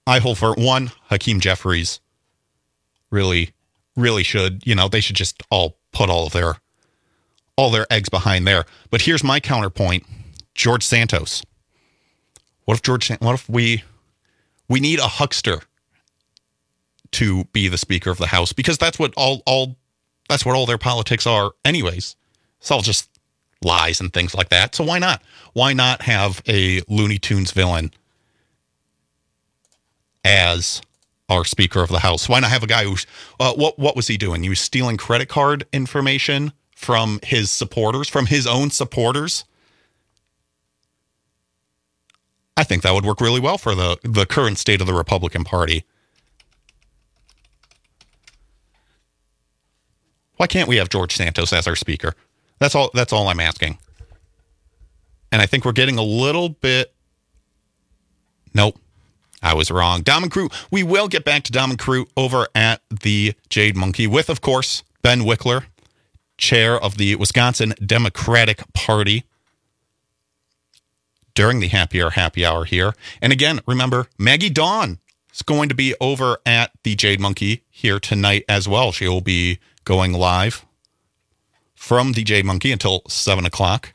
I hold for one, Hakeem Jeffries really, really should, you know, they should just all put all of their, all their eggs behind there. But here's my counterpoint, George Santos. What if George, what if we, we need a huckster to be the Speaker of the House? Because that's what all, all, that's what all their politics are anyways. It's all just lies and things like that. So why not? Why not have a Looney Tunes villain as our Speaker of the House? Why not have a guy who's, uh, what, what was he doing? He was stealing credit card information from his supporters, from his own supporters. I think that would work really well for the, the current state of the Republican Party. Why can't we have George Santos as our Speaker? That's all, that's all I'm asking. And I think we're getting a little bit... Nope. I was wrong. Dom and Crew. We will get back to Dom and Crew over at the Jade Monkey with, of course, Ben Wickler, chair of the Wisconsin Democratic Party, during the Happy Hour Happy Hour here. And again, remember, Maggie Dawn is going to be over at the Jade Monkey here tonight as well. She will be going live from the Jade Monkey until seven o'clock.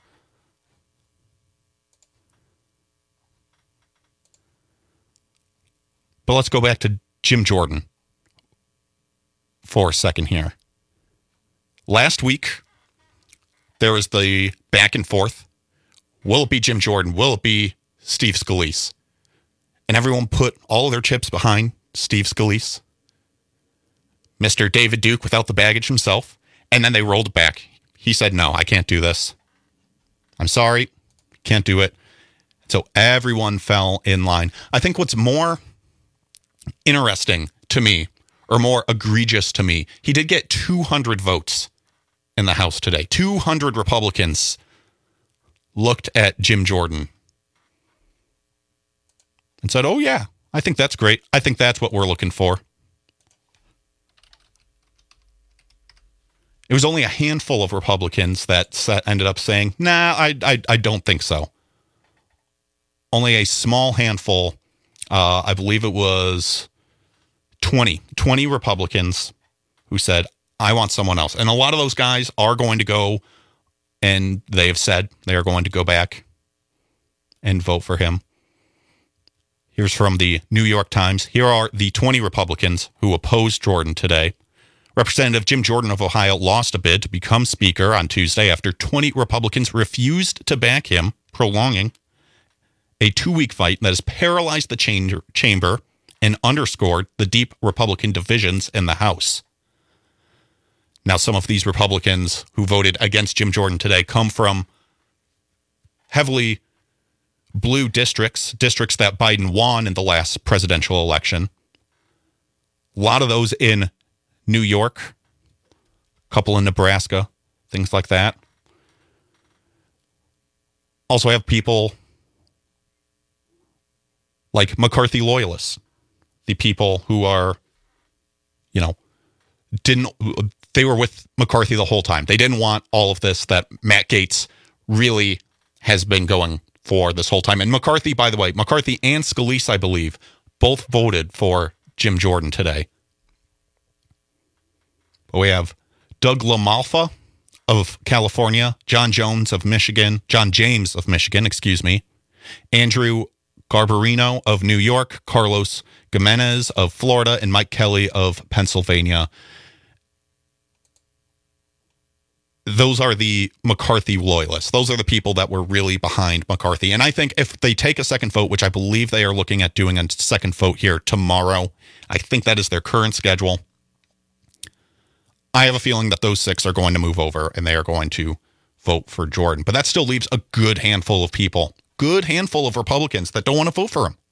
But let's go back to Jim Jordan for a second here. Last week, there was the back and forth. Will it be Jim Jordan? Will it be Steve Scalise? And everyone put all of their chips behind Steve Scalise, Mister David Duke without the baggage himself. And then they rolled it back. He said, no, I can't do this. I'm sorry. Can't do it. So everyone fell in line. I think what's more interesting to me, or more egregious to me, he did get two hundred votes in the House today. two hundred Republicans looked at Jim Jordan and said, oh yeah, I think that's great. I think that's what we're looking for. It was only a handful of Republicans that ended up saying, nah, I, I, I don't think so. Only a small handful, uh, I believe it was twenty, twenty Republicans who said, I want someone else. And a lot of those guys are going to go, and they have said they are going to go back and vote for him. Here's from the New York Times. Here are the twenty Republicans who opposed Jordan today. Representative Jim Jordan of Ohio lost a bid to become Speaker on Tuesday after twenty Republicans refused to back him, prolonging a two-week fight that has paralyzed the chamber, chamber and underscored the deep Republican divisions in the House. Now, some of these Republicans who voted against Jim Jordan today come from heavily blue districts, districts that Biden won in the last presidential election. A lot of those in New York, a couple in Nebraska, things like that. Also have people like McCarthy loyalists, the people who are, you know, didn't, they were with McCarthy the whole time. They didn't want all of this that Matt Gaetz really has been going for this whole time. And McCarthy, by the way, McCarthy and Scalise, I believe, both voted for Jim Jordan today. We have Doug LaMalfa of California, John Jones of Michigan, John James of Michigan, excuse me, Andrew Garbarino of New York, Carlos Gimenez of Florida, and Mike Kelly of Pennsylvania. Those are the McCarthy loyalists. Those are the people that were really behind McCarthy. And I think if they take a second vote, which I believe they are looking at doing a second vote here tomorrow, I think that is their current schedule. I have a feeling that those six are going to move over and they are going to vote for Jordan. But that still leaves a good handful of people, good handful of Republicans that don't want to vote for him.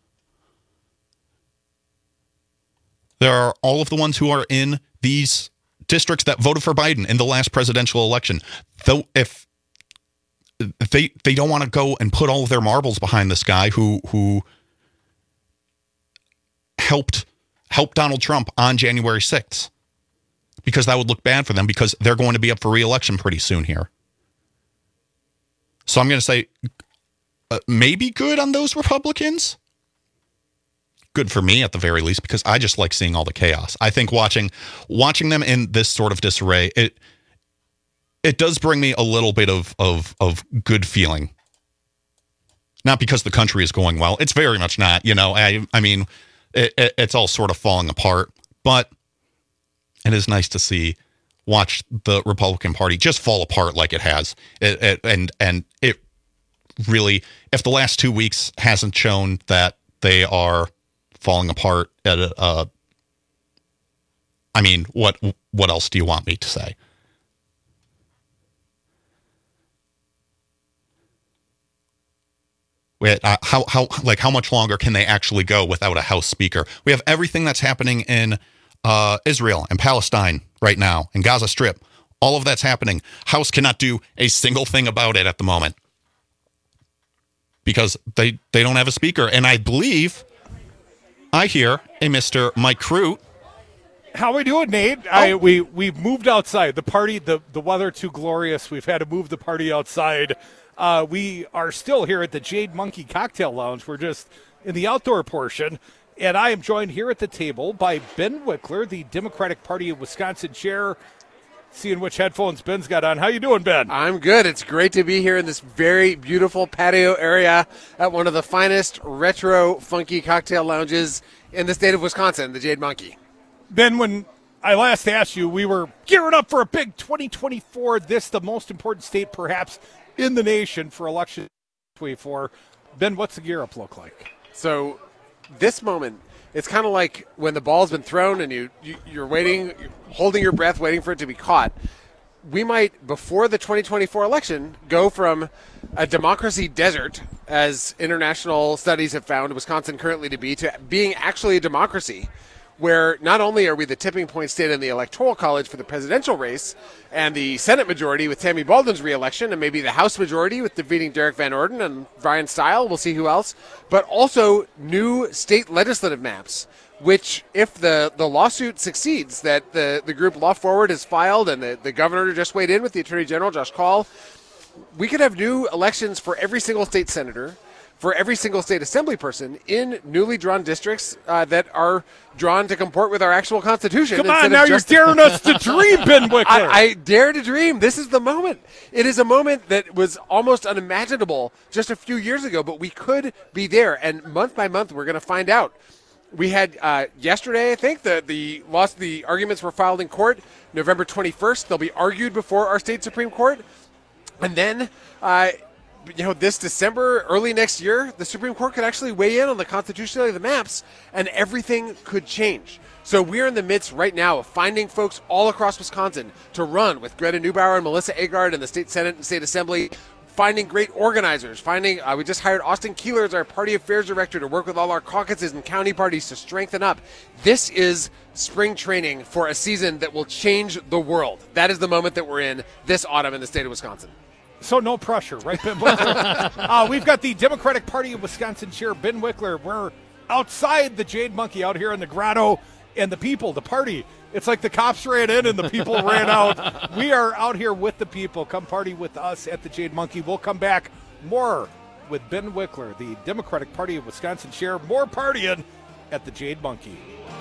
There are all of the ones who are in these districts that voted for Biden in the last presidential election. Though if they they don't want to go and put all of their marbles behind this guy who who helped help Donald Trump on January sixth. Because that would look bad for them because they're going to be up for re-election pretty soon here. So I'm going to say uh, maybe good on those Republicans. good for me at the very least, because I just like seeing all the chaos. I think watching watching them in this sort of disarray, it it does bring me a little bit of of of good feeling. Not because the country is going well. It's very much not. You know, I I mean, it, it, it's all sort of falling apart. But it is nice to see, watch the Republican Party just fall apart like it has. It, it, and and it really, if the last two weeks hasn't shown that they are falling apart at a, uh, I mean, what what else do you want me to say? Wait, uh, how how like how much longer can they actually go without a House Speaker? We have everything that's happening in uh, Israel and Palestine right now, in Gaza Strip. All of that's happening. House cannot do a single thing about it at the moment because they they don't have a speaker. And I believe I hear a Mister Mike Crute. How we doing, Nate? Oh. I, we we've moved outside. The party, the the weather too glorious. We've had to move the party outside. Uh, we are still here at the Jade Monkey Cocktail Lounge. We're just in the outdoor portion. And I am joined here at the table by Ben Wickler, the Democratic Party of Wisconsin chair. Seeing which headphones Ben's got on. How you doing, Ben? I'm good. It's great to be here in this very beautiful patio area at one of the finest retro funky cocktail lounges in the state of Wisconsin, the Jade Monkey. Ben, when I last asked you, we were gearing up for a big twenty twenty-four, this the most important state perhaps in the nation for election twenty-four. Ben, what's the gear up look like? So this moment, it's kind of like when the ball's been thrown and you, you, you're waiting, you're holding your breath, waiting for it to be caught. We might, before the twenty twenty-four election, go from a democracy desert, as international studies have found Wisconsin currently to be, to being actually a democracy, where not only are we the tipping point state in the Electoral College for the presidential race and the Senate majority with Tammy Baldwin's reelection and maybe the House majority with defeating Derek Van Orden and Brian Stile, we'll see who else, but also new state legislative maps, which if the, the lawsuit succeeds that the, the group Law Forward has filed and the, the governor just weighed in with the Attorney General, Josh Kaul, we could have new elections for every single state senator, for every single state assembly person in newly drawn districts uh, that are drawn to comport with our actual Constitution. Come on, now you're daring us to dream, Ben Wickler. I, I dare to dream. This is the moment. It is a moment that was almost unimaginable just a few years ago, but we could be there. And month by month, we're going to find out. We had uh, yesterday, I think, the the lost the arguments were filed in court November twenty-first. They'll be argued before our state Supreme Court. And then uh, you know, this December, early next year, the Supreme Court could actually weigh in on the constitutionality of the maps, and everything could change. So we're in the midst right now of finding folks all across Wisconsin to run with Greta Neubauer and Melissa Agard in the state Senate and state assembly, finding great organizers, finding, uh, we just hired Austin Keeler as our party affairs director to work with all our caucuses and county parties to strengthen up. This is spring training for a season that will change the world. That is the moment that we're in this autumn in the state of Wisconsin. So no pressure, right, Ben Wickler? uh, we've got the Democratic Party of Wisconsin chair, Ben Wickler. We're outside the Jade Monkey out here in the grotto, and the people, the party, it's like the cops ran in and the people ran out. We are out here with the people. Come party with us at the Jade Monkey. We'll come back more with Ben Wickler, the Democratic Party of Wisconsin chair. More partying at the Jade Monkey.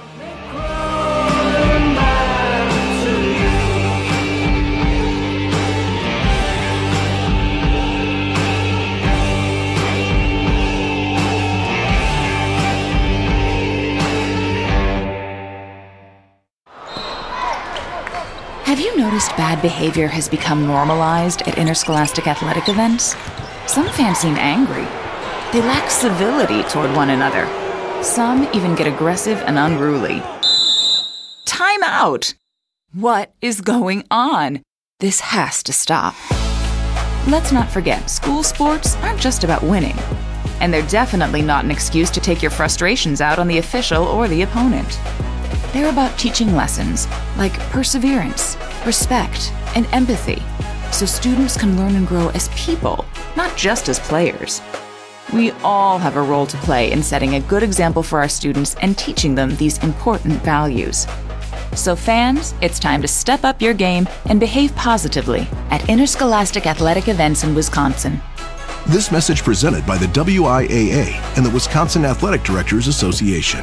Have you noticed bad behavior has become normalized at interscholastic athletic events? Some fans seem angry. They lack civility toward one another. Some even get aggressive and unruly. Time out! What is going on? This has to stop. Let's not forget, school sports aren't just about winning. And they're definitely not an excuse to take your frustrations out on the official or the opponent. They're about teaching lessons like perseverance, respect, and empathy, so students can learn and grow as people, not just as players. We all have a role to play in setting a good example for our students and teaching them these important values. So fans, it's time to step up your game and behave positively at interscholastic athletic events in Wisconsin. This message presented by the W I A A and the Wisconsin Athletic Directors Association.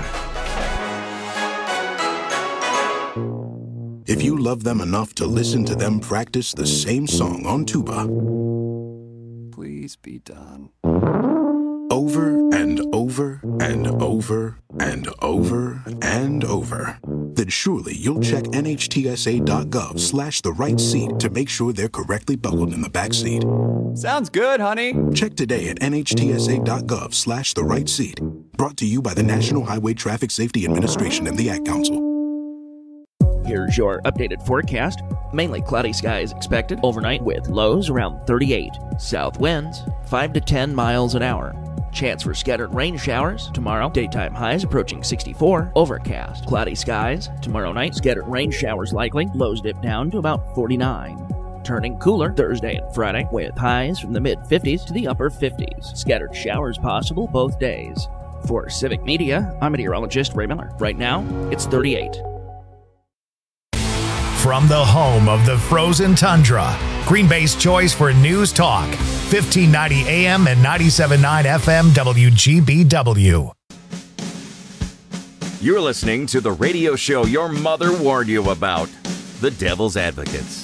If you love them enough to listen to them practice the same song on tuba, please be done. Over and over and over and over and over, then surely you'll check N H T S A dot gov slash the right seat to make sure they're correctly buckled in the back seat. Sounds good, honey. Check today at N H T S A dot gov slash the right seat. Brought to you by the National Highway Traffic Safety Administration and the Ad Council. Here's your updated forecast. Mainly cloudy skies expected overnight with lows around thirty-eight. South winds five to ten miles an hour. Chance for scattered rain showers tomorrow. Daytime highs approaching sixty-four. Overcast. Cloudy skies tomorrow night. Scattered rain showers likely. Lows dip down to about forty-nine. Turning cooler Thursday and Friday with highs from the mid fifties to the upper fifties. Scattered showers possible both days. For Civic Media, I'm meteorologist Ray Miller. Right now, it's thirty-eight. From the home of the frozen tundra, Green Bay's choice for news talk, fifteen ninety A M and ninety-seven point nine F M W G B W. You're listening to the radio show your mother warned you about, The Devil's Advocates.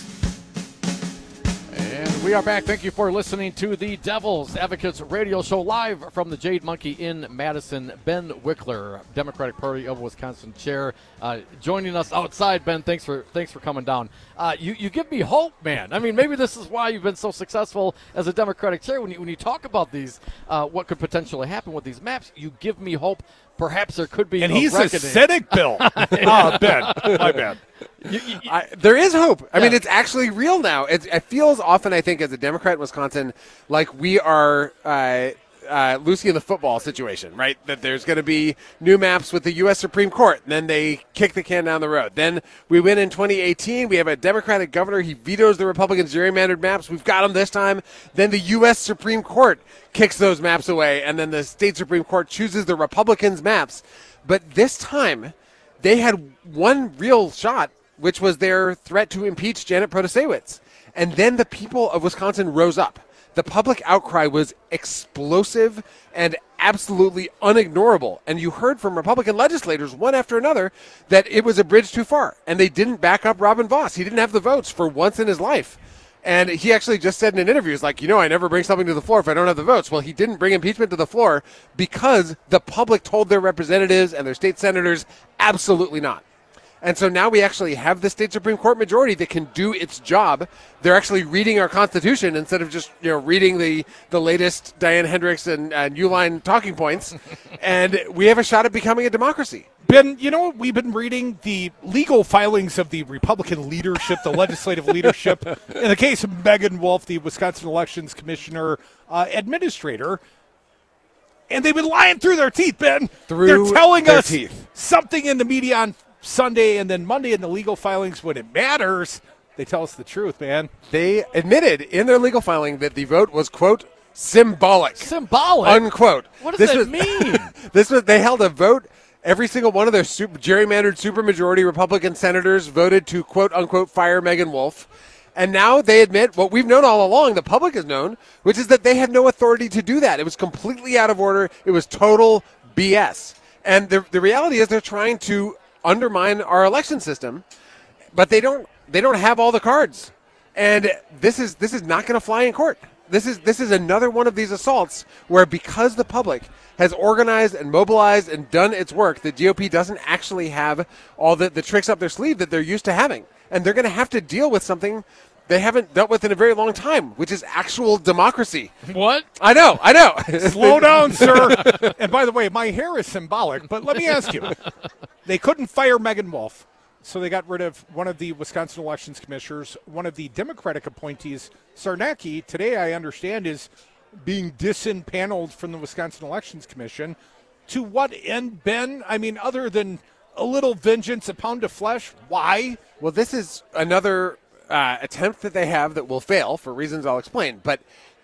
And we are back. Thank you for listening to the Devil's Advocates radio show live from the Jade Monkey in Madison. Ben Wickler, Democratic Party of Wisconsin chair, uh, joining us outside. Ben, thanks for thanks for coming down. Uh, you you give me hope, man. I mean, maybe this is why you've been so successful as a Democratic chair. When you when you talk about these, uh, what could potentially happen with these maps, you give me hope. Perhaps there could be. And a he's reckoning. a cynic, Bill. Oh, Ben, my bad. You, you, I, there is hope. I yeah. mean, it's actually real now. It, it feels often, I think, as a Democrat in Wisconsin, like we are uh, uh, Lucy in the football situation, right? That there's going to be new maps with the U S Supreme Court, and then they kick the can down the road. Then we win in twenty eighteen. We have a Democratic governor. He vetoes the Republican gerrymandered maps. We've got them this time. Then the U S Supreme Court kicks those maps away, and then the state Supreme Court chooses the Republicans' maps. But this time, they had one real shot, which was their threat to impeach Janet Protasewicz. And then the people of Wisconsin rose up. The public outcry was explosive and absolutely unignorable. And you heard from Republican legislators, one after another, that it was a bridge too far. And they didn't back up Robin Vos. He didn't have the votes for once in his life. And he actually just said in an interview, he's like, you know, I never bring something to the floor if I don't have the votes. Well, he didn't bring impeachment to the floor because the public told their representatives and their state senators, absolutely not. And so now we actually have the state Supreme Court majority that can do its job. They're actually reading our Constitution instead of just, you know, reading the, the latest Diane Hendricks and uh, Uline talking points. And we have a shot at becoming a democracy. Ben, you know what? We've been reading the legal filings of the Republican leadership, the legislative leadership. In the case of Megan Wolf, the Wisconsin Elections Commissioner uh, administrator. And they've been lying through their teeth, Ben. Through They're telling their us teeth. something in the media on Sunday and then Monday in the legal filings when it matters. They tell us the truth, man. They admitted in their legal filing that the vote was, quote, symbolic. Symbolic? Unquote. What does this that was, mean? This was, they held a vote. Every single one of their super, gerrymandered supermajority Republican senators voted to, quote, unquote, fire Megan Wolf. And now they admit what we've known all along, the public has known, which is that they had no authority to do that. It was completely out of order. It was total B S. And the, the reality is they're trying to undermine our election system, but they don't they don't have all the cards. And this is this is not going to fly in court. This is this is another one of these assaults where, because the public has organized and mobilized and done its work, the G O P doesn't actually have all the, the tricks up their sleeve that they're used to having. And they're going to have to deal with something they haven't dealt with in a very long time, which is actual democracy. What? I know, I know. Slow down, sir. And by the way, my hair is symbolic, but let me ask you. They couldn't fire Megan Wolf, so they got rid of one of the Wisconsin Elections Commissioners. One of the Democratic appointees, Sarnacki, today I understand is being disempaneled from the Wisconsin Elections Commission. To what end, Ben? I mean, other than a little vengeance, a pound of flesh, why? Well, this is another uh, attempt that they have that will fail for reasons I'll explain. But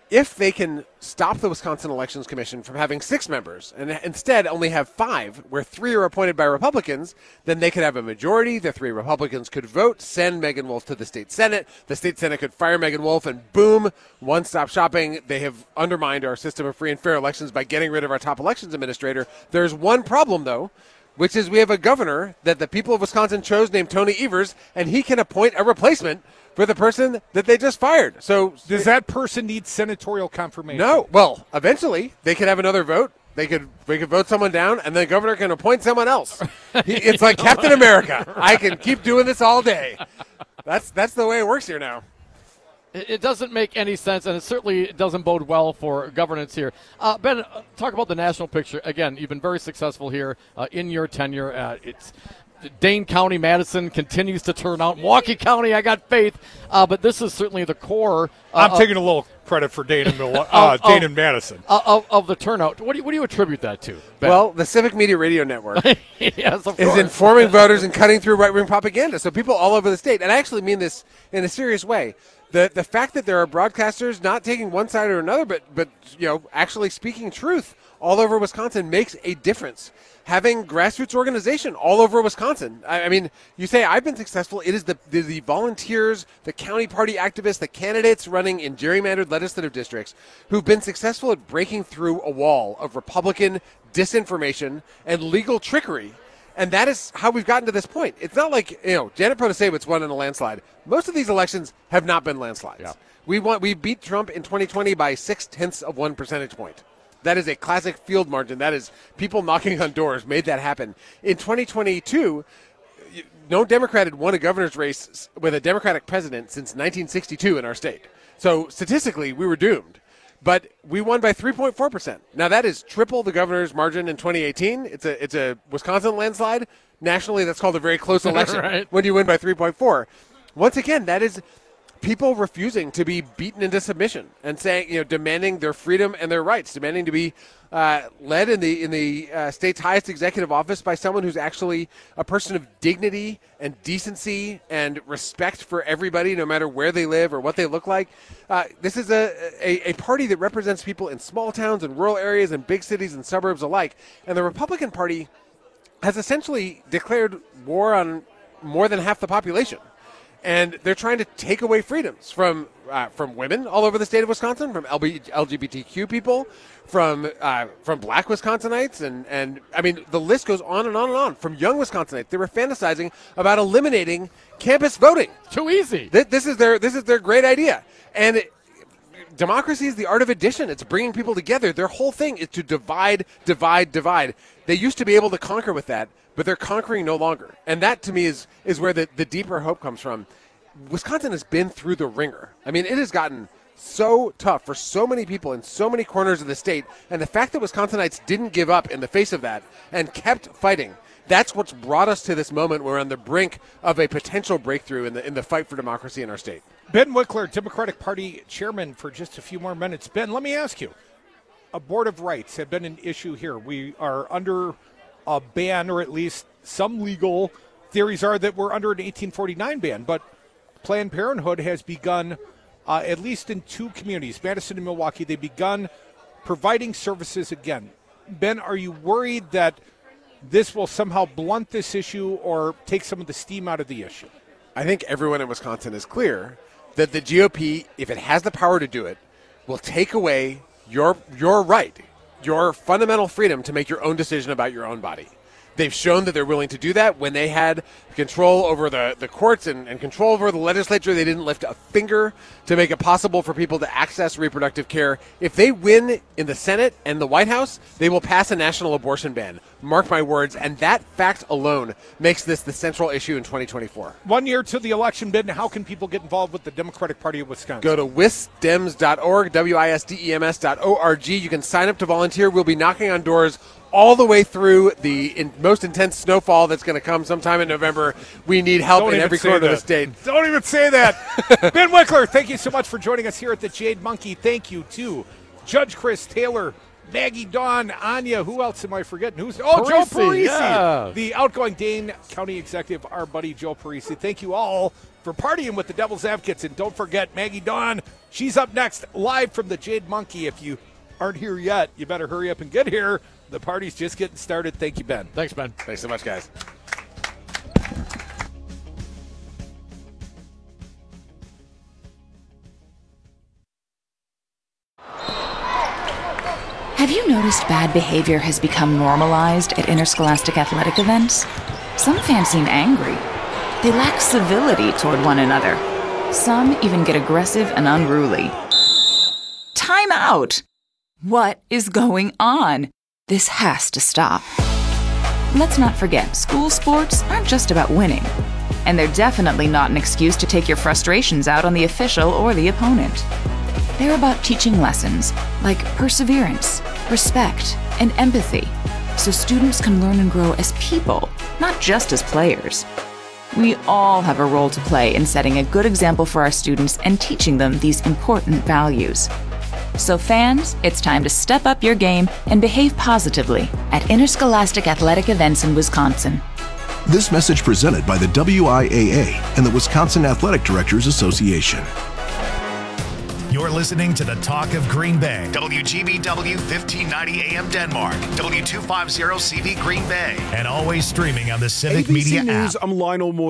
if they can stop the Wisconsin Elections Commission from having six members and instead only have five, where three are appointed by Republicans, then they could have a majority. The three Republicans could vote, send Megan Wolf to the state Senate. The state Senate could fire Megan Wolf, and boom, one-stop shopping. They have undermined our system of free and fair elections by getting rid of our top elections administrator. There's one problem, though, which is we have a governor that the people of Wisconsin chose named Tony Evers, and he can appoint a replacement for the person that they just fired. So does that person need senatorial confirmation? No. Well, eventually they could have another vote. They could they could vote someone down, and the governor can appoint someone else. He, it's like Captain America. I can keep doing this all day. That's that's the way it works here now. It doesn't make any sense, and it certainly doesn't bode well for governance here. Uh, Ben, uh, talk about the national picture. Again, you've been very successful here uh, in your tenure. Uh, it's Dane County, Madison continues to turn out. Milwaukee County, I got faith. Uh, but this is certainly the core. Uh, I'm taking a little credit for Dane and, Milwaukee, uh, of, Dane and Madison. Of, of, of the turnout. What do, you, what do you attribute that to, Ben? Well, the Civic Media Radio Network yes, of is course. informing voters and cutting through right-wing propaganda. So people all over the state, and I actually mean this in a serious way, the the fact that there are broadcasters not taking one side or another, but but you know actually speaking truth all over Wisconsin makes a difference. Having grassroots organization all over Wisconsin. I, I mean, you say I've been successful. It is the, the the volunteers, the county party activists, the candidates running in gerrymandered legislative districts who've been successful at breaking through a wall of Republican disinformation and legal trickery. And that is how we've gotten to this point. It's not like, you know, Janet Protasevich won in a landslide. Most of these elections have not been landslides. Yeah. We won, we beat Trump in twenty twenty by six-tenths of one percentage point. That is a classic field margin. That is people knocking on doors made that happen. In twenty twenty-two, no Democrat had won a governor's race with a Democratic president since nineteen sixty-two in our state. So statistically, we were doomed. But we won by three point four percent. Now, that is triple the governor's margin in twenty eighteen. It's a it's a Wisconsin landslide. Nationally, that's called a very close election right. when you win by three point four. Once again, that is people refusing to be beaten into submission and saying, you know, demanding their freedom and their rights, demanding to be uh, led in the in the uh, state's highest executive office by someone who's actually a person of dignity and decency and respect for everybody, no matter where they live or what they look like. Uh, this is a, a, a party that represents people in small towns and rural areas and big cities and suburbs alike. And the Republican Party has essentially declared war on more than half the population. And they're trying to take away freedoms from uh, from women all over the state of Wisconsin, from L G B T Q people, from uh, from black Wisconsinites, and, and I mean the list goes on and on and on. From young Wisconsinites, they were fantasizing about eliminating campus voting. Too easy. This, this is their this is their great idea, and it, democracy is the art of addition. It's bringing people together. Their whole thing is to divide, divide, divide. They used to be able to conquer with that, but they're conquering no longer. And that, to me, is is where the, the deeper hope comes from. Wisconsin has been through the ringer. I mean, it has gotten so tough for so many people in so many corners of the state. And the fact that Wisconsinites didn't give up in the face of that and kept fighting, that's what's brought us to this moment where we're on the brink of a potential breakthrough in the in the fight for democracy in our state. Ben Wickler, Democratic Party chairman, for just a few more minutes. Ben, let me ask you. A Board of Rights have been an issue here. We are under a ban, or at least some legal theories are that we're under an eighteen forty-nine ban. But Planned Parenthood has begun, uh, at least in two communities, Madison and Milwaukee, they've begun providing services again. Ben, are you worried that this will somehow blunt this issue or take some of the steam out of the issue? I think everyone in Wisconsin is clear that the G O P, if it has the power to do it, will take away your your right, your fundamental freedom to make your own decision about your own body. They've shown that they're willing to do that. When they had control over the, the courts and, and control over the legislature, they didn't lift a finger to make it possible for people to access reproductive care. If they win in the Senate and the White House, they will pass a national abortion ban. Mark my words. And that fact alone makes this the central issue in twenty twenty-four. One year to the election, Ben, how can people get involved with the Democratic Party of Wisconsin? Go to wisdems dot org, W I S D E M S dot O R G. You can sign up to volunteer. We'll be knocking on doors all the way through the in most intense snowfall that's going to come sometime in November. We need help Don't in every corner that. of the state. Don't even say that. Ben Wickler, thank you so much for joining us here at the Jade Monkey. Thank you to Judge Chris Taylor, Maggie Dawn, Anya. Who else am I forgetting? Who's Oh, Parisi, Joe Parisi, yeah. the outgoing Dane County Executive, our buddy Joe Parisi. Thank you all for partying with the Devil's Advocates. And don't forget, Maggie Dawn, she's up next live from the Jade Monkey. If you aren't here yet, you better hurry up and get here. The party's just getting started. Thank you, Ben. Thanks, Ben. Thanks so much, guys. Have you noticed bad behavior has become normalized at interscholastic athletic events? Some fans seem angry. They lack civility toward one another. Some even get aggressive and unruly. Time out! What is going on? This has to stop. Let's not forget, school sports aren't just about winning. And they're definitely not an excuse to take your frustrations out on the official or the opponent. They're about teaching lessons like perseverance, respect, and empathy, so students can learn and grow as people, not just as players. We all have a role to play in setting a good example for our students and teaching them these important values. So fans, it's time to step up your game and behave positively at interscholastic athletic events in Wisconsin. This message presented by the W I A A and the Wisconsin Athletic Directors Association. You're listening to the Talk of Green Bay. W G B W fifteen ninety A M Denmark. W two fifty C V Green Bay. And always streaming on the Civic A B C Media News, app. I'm Lionel Moore.